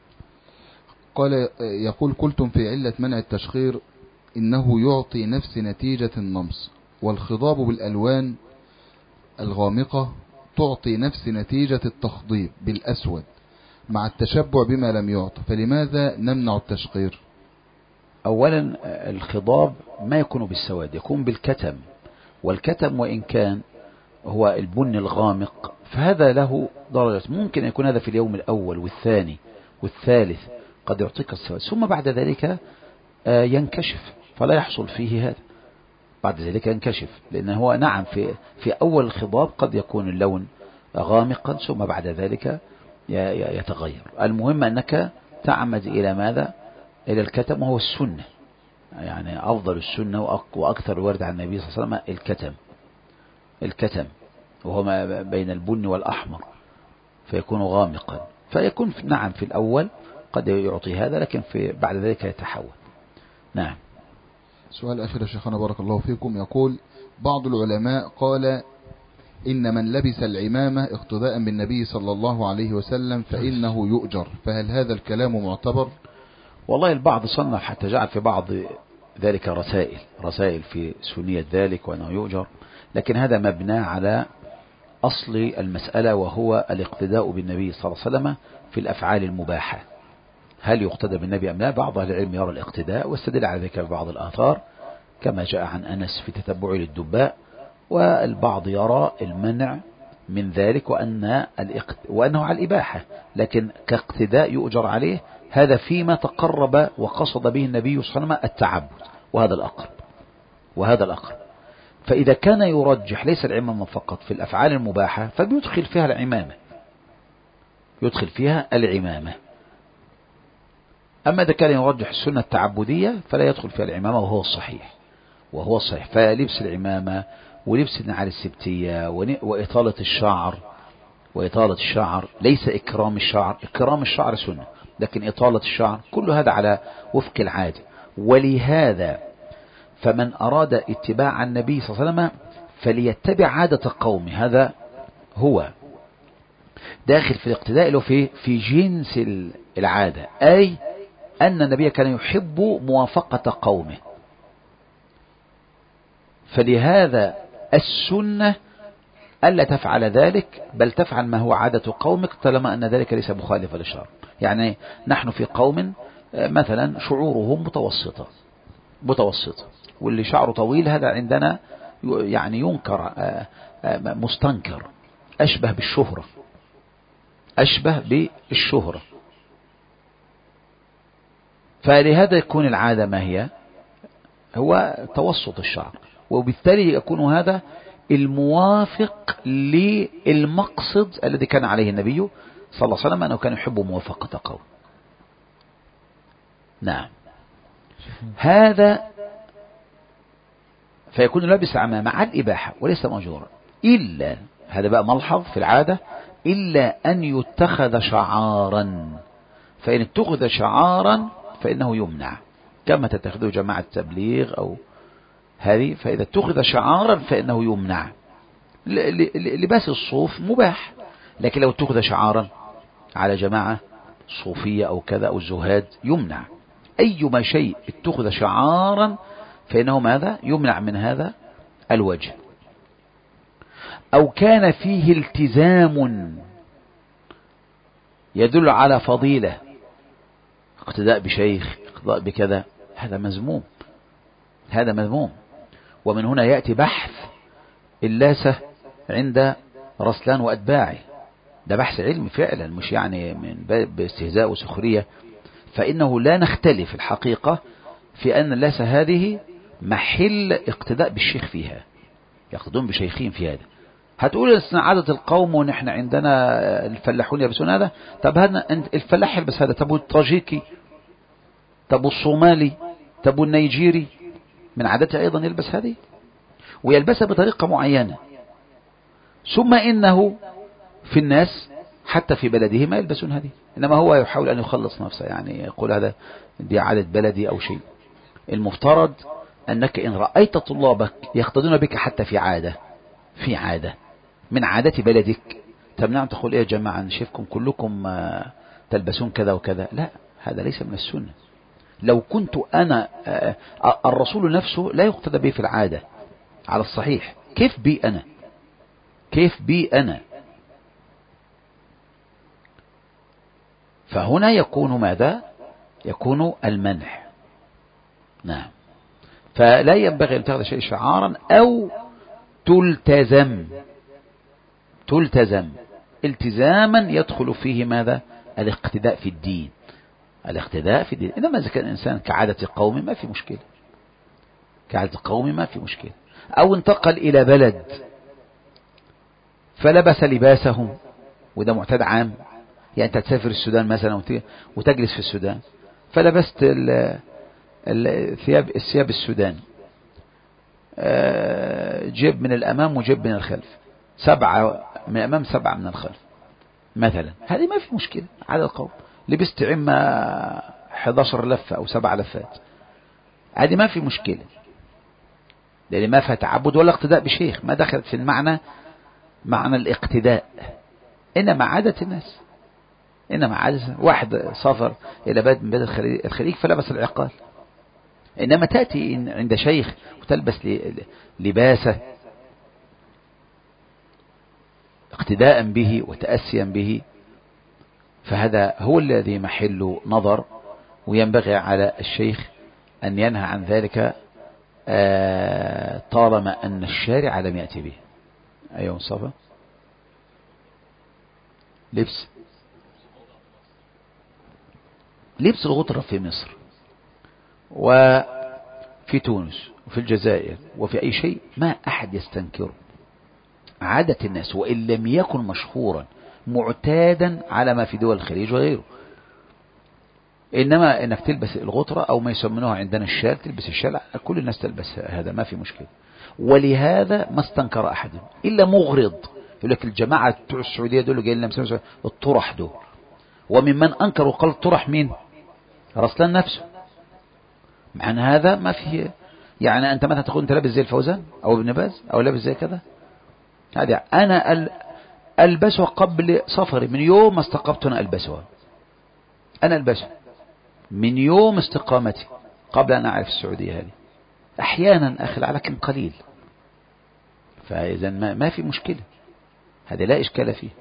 قال يقول قلتم في علة منع التشخير إنه يعطي نفس نتيجة النمص، والخضاب بالألوان الغامقة تعطي نفس نتيجة التخضيب بالأسود مع التشبع بما لم يعطى، فلماذا نمنع التشخير؟ أولا الخضاب ما يكون بالسواد، يكون بالكتم، والكتم وإن كان هو البن الغامق فهذا له درجة، ممكن يكون هذا في اليوم الأول والثاني والثالث قد يعطيك السواد، ثم بعد ذلك ينكشف فلا يحصل فيه هذا، بعد ذلك ينكشف، لأنه هو نعم في في أول الخضاب قد يكون اللون غامقا ثم بعد ذلك يتغير. المهم أنك تعمد إلى ماذا؟ إلى الكتم، وهو السنة، يعني أفضل السنة وأكثر الورد عن النبي صلى الله عليه وسلم الكتم. الكتم وهو ما بين البن والأحمر فيكون غامقا، فيكون نعم في الأول قد يعطي هذا، لكن في بعد ذلك يتحول. نعم. سؤال آخر شيخنا بارك الله فيكم، يقول بعض العلماء قال إن من لبس العمامة اقتداء بالنبي صلى الله عليه وسلم فإنه يؤجر، فهل هذا الكلام معتبر؟ والله البعض صنف حتى جعل في بعض ذلك رسائل رسائل في سنية ذلك وأنه يؤجر، لكن هذا مبنى على أصل المسألة وهو الاقتداء بالنبي صلى الله عليه وسلم في الأفعال المباحة. هل يقتدى بالنبي أم لا؟ بعض أهل العلم يرى الاقتداء واستدل على ذلك ببعض الآثار كما جاء عن أنس في تتبعه للدباء، والبعض يرى المنع من ذلك وأن وأنه على الإباحة، لكن كاقتداء يؤجر عليه، هذا فيما تقرب وقصد به النبي صلى الله عليه وسلم التعبد، وهذا الأقرب وهذا الأقرب. فإذا كان يرجح ليس العمامة فقط في الأفعال المباحة فبيدخل فيها العمامة، يدخل فيها العمامة. أما إذا كان يرجح السنة التعبدية فلا يدخل فيها العمامة، وهو الصحيح وهو الصحيح. فلبس العمامة ولبس النعال السبتية وإطالة الشعر وإطالة الشعر ليس إكرام الشعر، إكرام الشعر سنة، لكن إطالة الشعر كل هذا على وفق العادة. ولهذا فمن أراد اتباع النبي صلى الله عليه وسلم فليتبع عادة قومه، هذا هو داخل في الاقتداء له في في جنس العادة، أي أن النبي كان يحب موافقة قومه، فلهذا السنة ألا تفعل ذلك بل تفعل ما هو عادة قومك طالما أن ذلك ليس مخالفا للشرع. يعني نحن في قوم مثلا شعورهم متوسطة متوسطة واللي شعره طويل هذا عندنا يعني ينكر مستنكر، أشبه بالشهرة أشبه بالشهرة فلهذا يكون العادة ما هي؟ هو توسط الشعر، وبالتالي يكون هذا الموافق للمقصد الذي كان عليه النبي صلى الله عليه وسلم، أنه كان يحب موافقة قوم. نعم. هذا فيكون لابس عمامة على الإباحة وليس مأجورا، إلا هذا بقى ملحظ في العادة، إلا أن يتخذ شعارا، فإن اتخذ شعارا فإنه يمنع، كما تتخذه جماعة التبليغ أو هذه، فإذا اتخذ شعارا فإنه يمنع. لباس الصوف مباح، لكن لو اتخذ شعارا على جماعة صوفية أو كذا أو الزهاد يمنع. أيما شيء اتخذ شعارا فإنه ماذا؟ يمنع من هذا الوجه. أو كان فيه التزام يدل على فضيلة، اقتداء بشيخ، اقتداء بكذا، هذا مذموم هذا مذموم. ومن هنا يأتي بحث اللاسة عند رسلان وأتباعه، ده بحث علمي فعلا مش يعني من باب استهزاء وسخرية، فإنه لا نختلف الحقيقة في أن اللاسة هذه محل اقتداء بالشيخ فيها، يقتدون بشيخين في هذا. هتقول لسنا عادة القوم ونحن عندنا الفلاحون يلبسون هذا، طب هذا الفلاح يلبس هذا، طب الطاجيكي، طب الصومالي، طب النيجيري من عادته أيضا يلبس هذه. ويلبسها بطريقة معينة، ثم إنه في الناس حتى في بلده ما يلبسون هذه، إنما هو يحاول أن يخلص نفسه، يعني يقول هذا دي عادة بلدي أو شيء. المفترض أنك إن رأيت طلابك يقتدون بك حتى في عادة في عادة من عادات بلدك تمنع تقول إيه يا جماعة نشوفكم كلكم تلبسون كذا وكذا، لا، هذا ليس من السنة. لو كنت أنا الرسول نفسه لا يقتدى به في العادة على الصحيح، كيف بي أنا كيف بي أنا فهنا يكون ماذا؟ يكون المنع. نعم. فلا ينبغي أن تأخذ شيء شعارا أو تلتزم تلتزم التزاما يدخل فيه ماذا؟ الاقتداء في الدين الاقتداء في الدين. إنما إذا كان الإنسان كعادة قوم ما في مشكلة، كعادة قوم ما في مشكلة. أو انتقل إلى بلد فلبس لباسهم، وده معتاد عام، يعني أنت تسافر السودان مثلا وتجلس في السودان فلبست الثياب الثياب السودان، جيب من الأمام وجيب من الخلف، سبعة من الأمام سبعة من الخلف مثلا، هذه ما في مشكلة على القوم. لبست عمة إحدى عشرة لفة أو سبع لفات، هذه ما في مشكلة، لأن ما فيها تعبد ولا اقتداء بشيخ، ما دخلت في المعنى معنى الاقتداء. إنما عادة الناس إنما عادة واحد سافر إلى بلد من بلاد الخليج فلبس العقال، إنما تأتي عند شيخ وتلبس لباسه اقتداء به وتأسيا به، فهذا هو الذي محل نظر، وينبغي على الشيخ أن ينهى عن ذلك طالما أن الشارع لم يأتي به. أيها مصطفى، لبس لبس الغطرة في مصر وفي تونس وفي الجزائر وفي أي شيء ما أحد يستنكره، عادة الناس، وإن لم يكن مشهورا معتادا على ما في دول الخليج وغيره. إنما إنك تلبس الغطرة أو ما يسمونها عندنا الشال، تلبس الشال، كل الناس تلبس هذا ما في مشكلة. ولهذا ما استنكر أحد إلا مغرض، يقول لك الجماعة بتوع السعودية دول جايين لنا الطرح دول، وممن أنكروا قال الطرح مين؟ رسلان نفسه. معنى هذا ما فيه، يعني أنت مثلا تقول أنت لابس زي الفوزان أو ابن باز أو لابس زي كذا، هذا أنا ألبسها قبل سفري، من يوم استقبت أنا ألبسها، أنا ألبسها من يوم استقامتي قبل أن أعرف السعودية هذه، أحيانا أخلع لكن قليل، فإذا ما, ما في مشكلة، هذا لا إشكال فيه.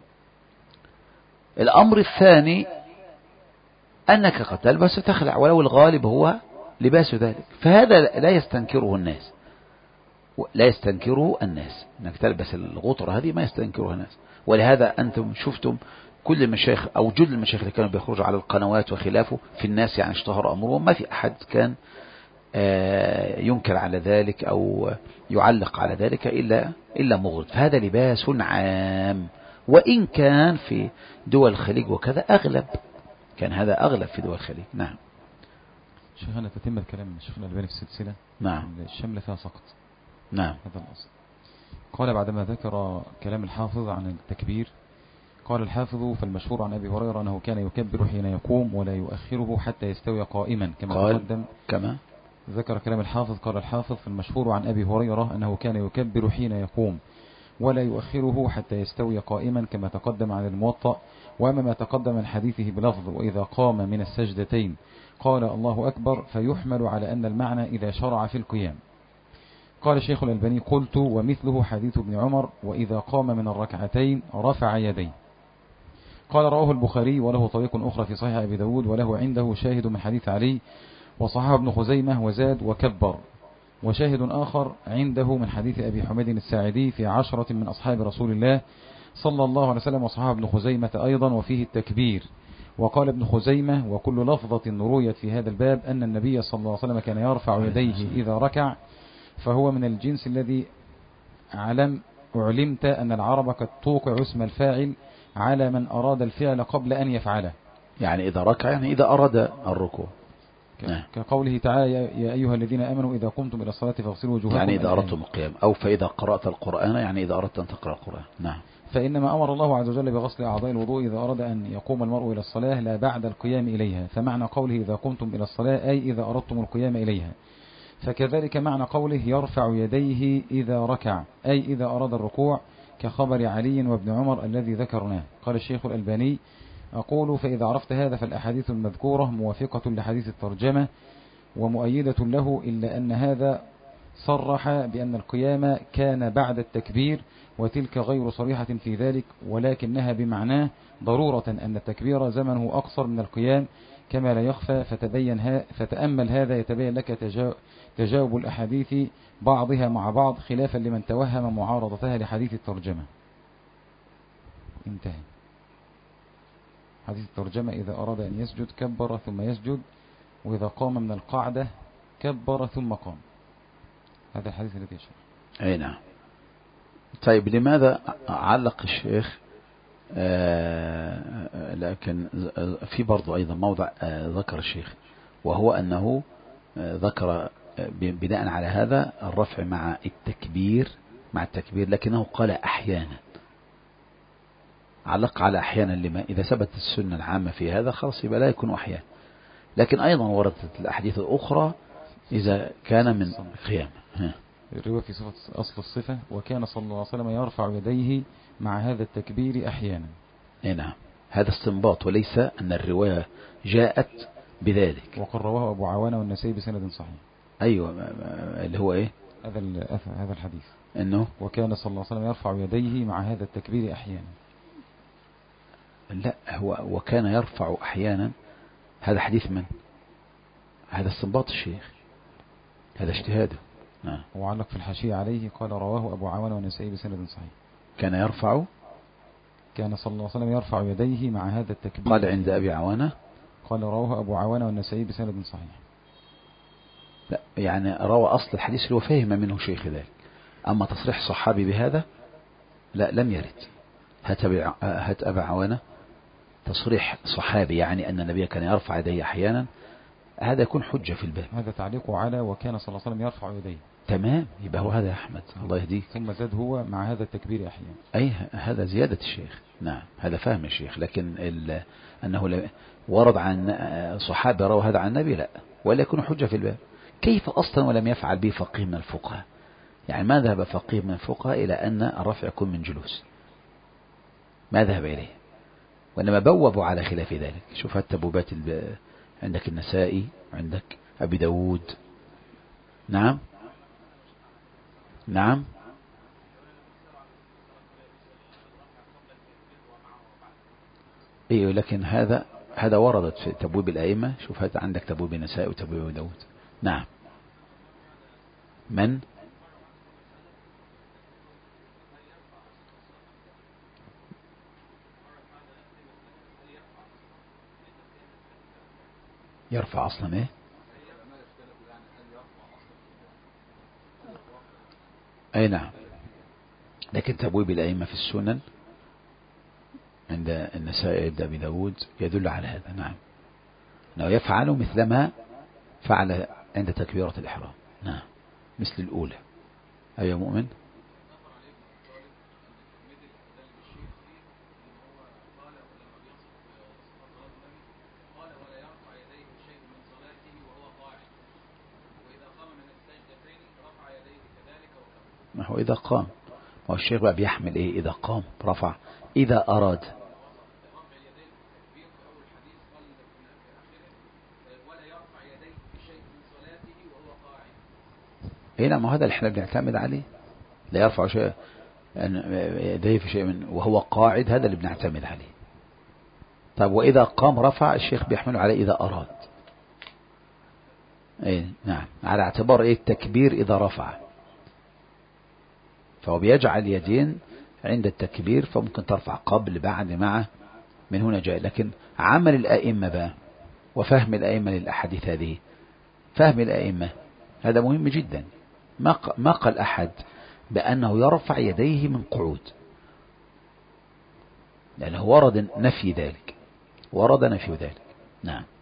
الأمر الثاني أنك قد تلبس وتخلع ولو الغالب هو لباس ذلك، فهذا لا يستنكره الناس لا يستنكره الناس أنك تلبس الغطرة هذه ما يستنكرها الناس. ولهذا أنتم شفتم كل المشايخ أو جل المشايخ اللي كانوا بيخرجوا على القنوات وخلافه في الناس، يعني اشتهر أمرهم، ما في أحد كان ينكر على ذلك أو يعلق على ذلك إلا إلا مغرض. فهذا لباس عام، وإن كان في دول الخليج وكذا أغلب، كان هذا أغلب في دول الخليج. نعم. شيخنا تتم كلام الشيخ الألباني في السلسلة. نعم. الشمل فيها سقط. نعم. هذا الأصل. قال بعدما ذكر كلام الحافظ عن التكبير، قال الحافظ فالمشهور عن أبي هريرة أنه كان يكبر حين يقوم ولا يؤخره حتى يستوي قائما كما تقدم. كما ذكر كلام الحافظ. قال الحافظ فالمشهور عن أبي هريرة أنه كان يكبر حين يقوم ولا يؤخره حتى يستوي قائما كما تقدم عن الموطأ. وأما ما تقدم من حديثه بلفظ وإذا قام من السجدتين قال الله أكبر فيحمل على أن المعنى إذا شرع في القيام. قال الشيخ الألباني قلت ومثله حديث ابن عمر وإذا قام من الركعتين رفع يديه. قال رواه البخاري وله طريق أخرى في صحيح أبي داود وله عنده شاهد من حديث علي وصححه ابن خزيمة وزاد وكبر، وشاهد آخر عنده من حديث أبي حميد الساعدي في عشرة من أصحاب رسول الله صلى الله عليه وسلم وصححه ابن خزيمة أيضا وفيه التكبير. وقال ابن خزيمة وكل لفظة رويت في هذا الباب أن النبي صلى الله عليه وسلم كان يرفع يديه إذا ركع فهو من الجنس الذي علم أعلمت أن العرب قد توقع اسم الفاعل على من أراد الفعل قبل أن يفعله. يعني إذا ركع يعني إذا أراد الركوع. نعم. كقوله تعالى يا أيها الذين آمنوا إذا قمتم إلى الصلاة فاغسلوا وجوهكم، يعني إذا أردتم القيام، أو فإذا قرأت القرآن، يعني إذا أردت أن تقرأ القرآن. نعم. فإنما أمر الله عز وجل بغسل أعضاء الوضوء إذا أراد أن يقوم المرء إلى الصلاة لا بعد القيام إليها، فمعنى قوله إذا قمتم إلى الصلاة أي إذا أردتم القيام إليها. فكذلك معنى قوله يرفع يديه إذا ركع أي إذا أراد الركوع، كخبر علي وابن عمر الذي ذكرناه. قال الشيخ الألباني أقول فإذا عرفت هذا فالأحاديث المذكورة موافقة لحديث الترجمة ومؤيدة له، إلا أن هذا صرح بأن القيام كان بعد التكبير، وتلك غير صريحة في ذلك، ولكنها بمعناه ضرورة أن التكبير زمنه أقصر من القيام كما لا يخفى. فتبين ها فتأمل هذا يتبين لك تجاوب الأحاديث بعضها مع بعض، خلافا لمن توهم معارضتها لحديث الترجمة. انتهى. حديث الترجمة إذا أراد أن يسجد كبر ثم يسجد، وإذا قام من القعدة كبر ثم قام. هذا الحديث الذي يشرح. أي نعم. طيب لماذا علق الشيخ آه لكن في برضو أيضا موضع آه ذكر الشيخ، وهو أنه آه ذكر بناء على هذا الرفع مع التكبير مع التكبير لكنه قال أحيانا، علق على أحيانا. لما إذا ثبت السنة العامة في هذا خلاص يبقى لا يكون أحيانا. لكن أيضا وردت الأحاديث الأخرى إذا كان من قيام. الرواية في صفة أصل الصفة وكان صلى الله عليه وسلم يرفع يديه مع هذا التكبير أحيانا. نعم. هذا استنباط وليس أن الرواية جاءت بذلك. وقد رواه أبو عوانة والنسائي بسند صحيح. أيوة اللي هو إيه هذا هذا الحديث إنه وكان صلى الله عليه وسلم يرفع يديه مع هذا التكبير أحيانا. لا هو وكان يرفع أحيانا، هذا حديث من؟ هذا استنباط الشيخ، هذا اجتهاده. نعم. وعلق في الحاشية عليه قال رواه أبو عوانة والنسائي بسند صحيح. كان يرفع كان صلى الله عليه وسلم يرفع يديه مع هذا التكبير. قال عند أبي عوانة قال رواه أبو عوانة والنسائي بسند صحيح. لا يعني روى أصل الحديث اللي هو فهم منه شيخ ذلك، أما تصريح صحابي بهذا لا لم يرد. هات أبا عوانة تصريح صحابي يعني أن النبي كان يرفع يديه أحيانا، هذا يكون حجة في الباب. هذا تعليق على وكان صلى الله عليه وسلم يرفع يديه. تمام، يبقى هو هذا يا أحمد الله يهديك. ثم زاد هو مع هذا التكبير أحيانا. أي هذا زيادة الشيخ. نعم هذا فهم الشيخ، لكن أنه ورد عن صحابة روى هذا عن النبي لا، ولا يكون حجة في الباب. كيف أصلا ولم يفعل به فقيه من الفقهاء؟ يعني ما ذهب فقيه من الفقهاء إلى أن الرفع يكون من جلوس؟ ما ذهب إليه، وإنما بوبوا على خلاف ذلك. شوف التبوبات الب... عندك النسائي وعندك أبي داود. نعم نعم ايوه، لكن هذا هذا وردت في تبويب الأئمة. شوف هذا عندك تبويب النسائي وتبويب أبي داود. نعم. من يرفع أصلا ايه؟ اي نعم، لكن تبويب الأئمة في السنن عند النسائي عند أبي داود يدل على هذا. نعم، أنه يفعل مثلما فعل عند تكبيرة الإحرام. نعم، مثل الأولى. أيها مؤمن. ما هو إذا قام، ما هو الشيخ بقى بيحمل إيه؟ إذا قام رفع، إذا أراد. إيه نعم، هذا اللي احنا بنعتمد عليه. لا يرفع شيء يديه في شيء من وهو قاعد، هذا اللي بنعتمد عليه. طيب وإذا قام رفع، الشيخ بيحمله على إذا أراد. إيه نعم، على اعتبار إيه التكبير إذا رفع، فهو بيجعل يدين عند التكبير، فممكن ترفع قبل بعد مع من هنا جاء. لكن عمل الأئمة بقى وفهم الأئمة للأحاديث هذه، فهم الأئمة هذا مهم جدا. ما قال أحد بأنه يرفع يديه من قعود، لأنه ورد نفي ذلك، ورد نفي ذلك. نعم.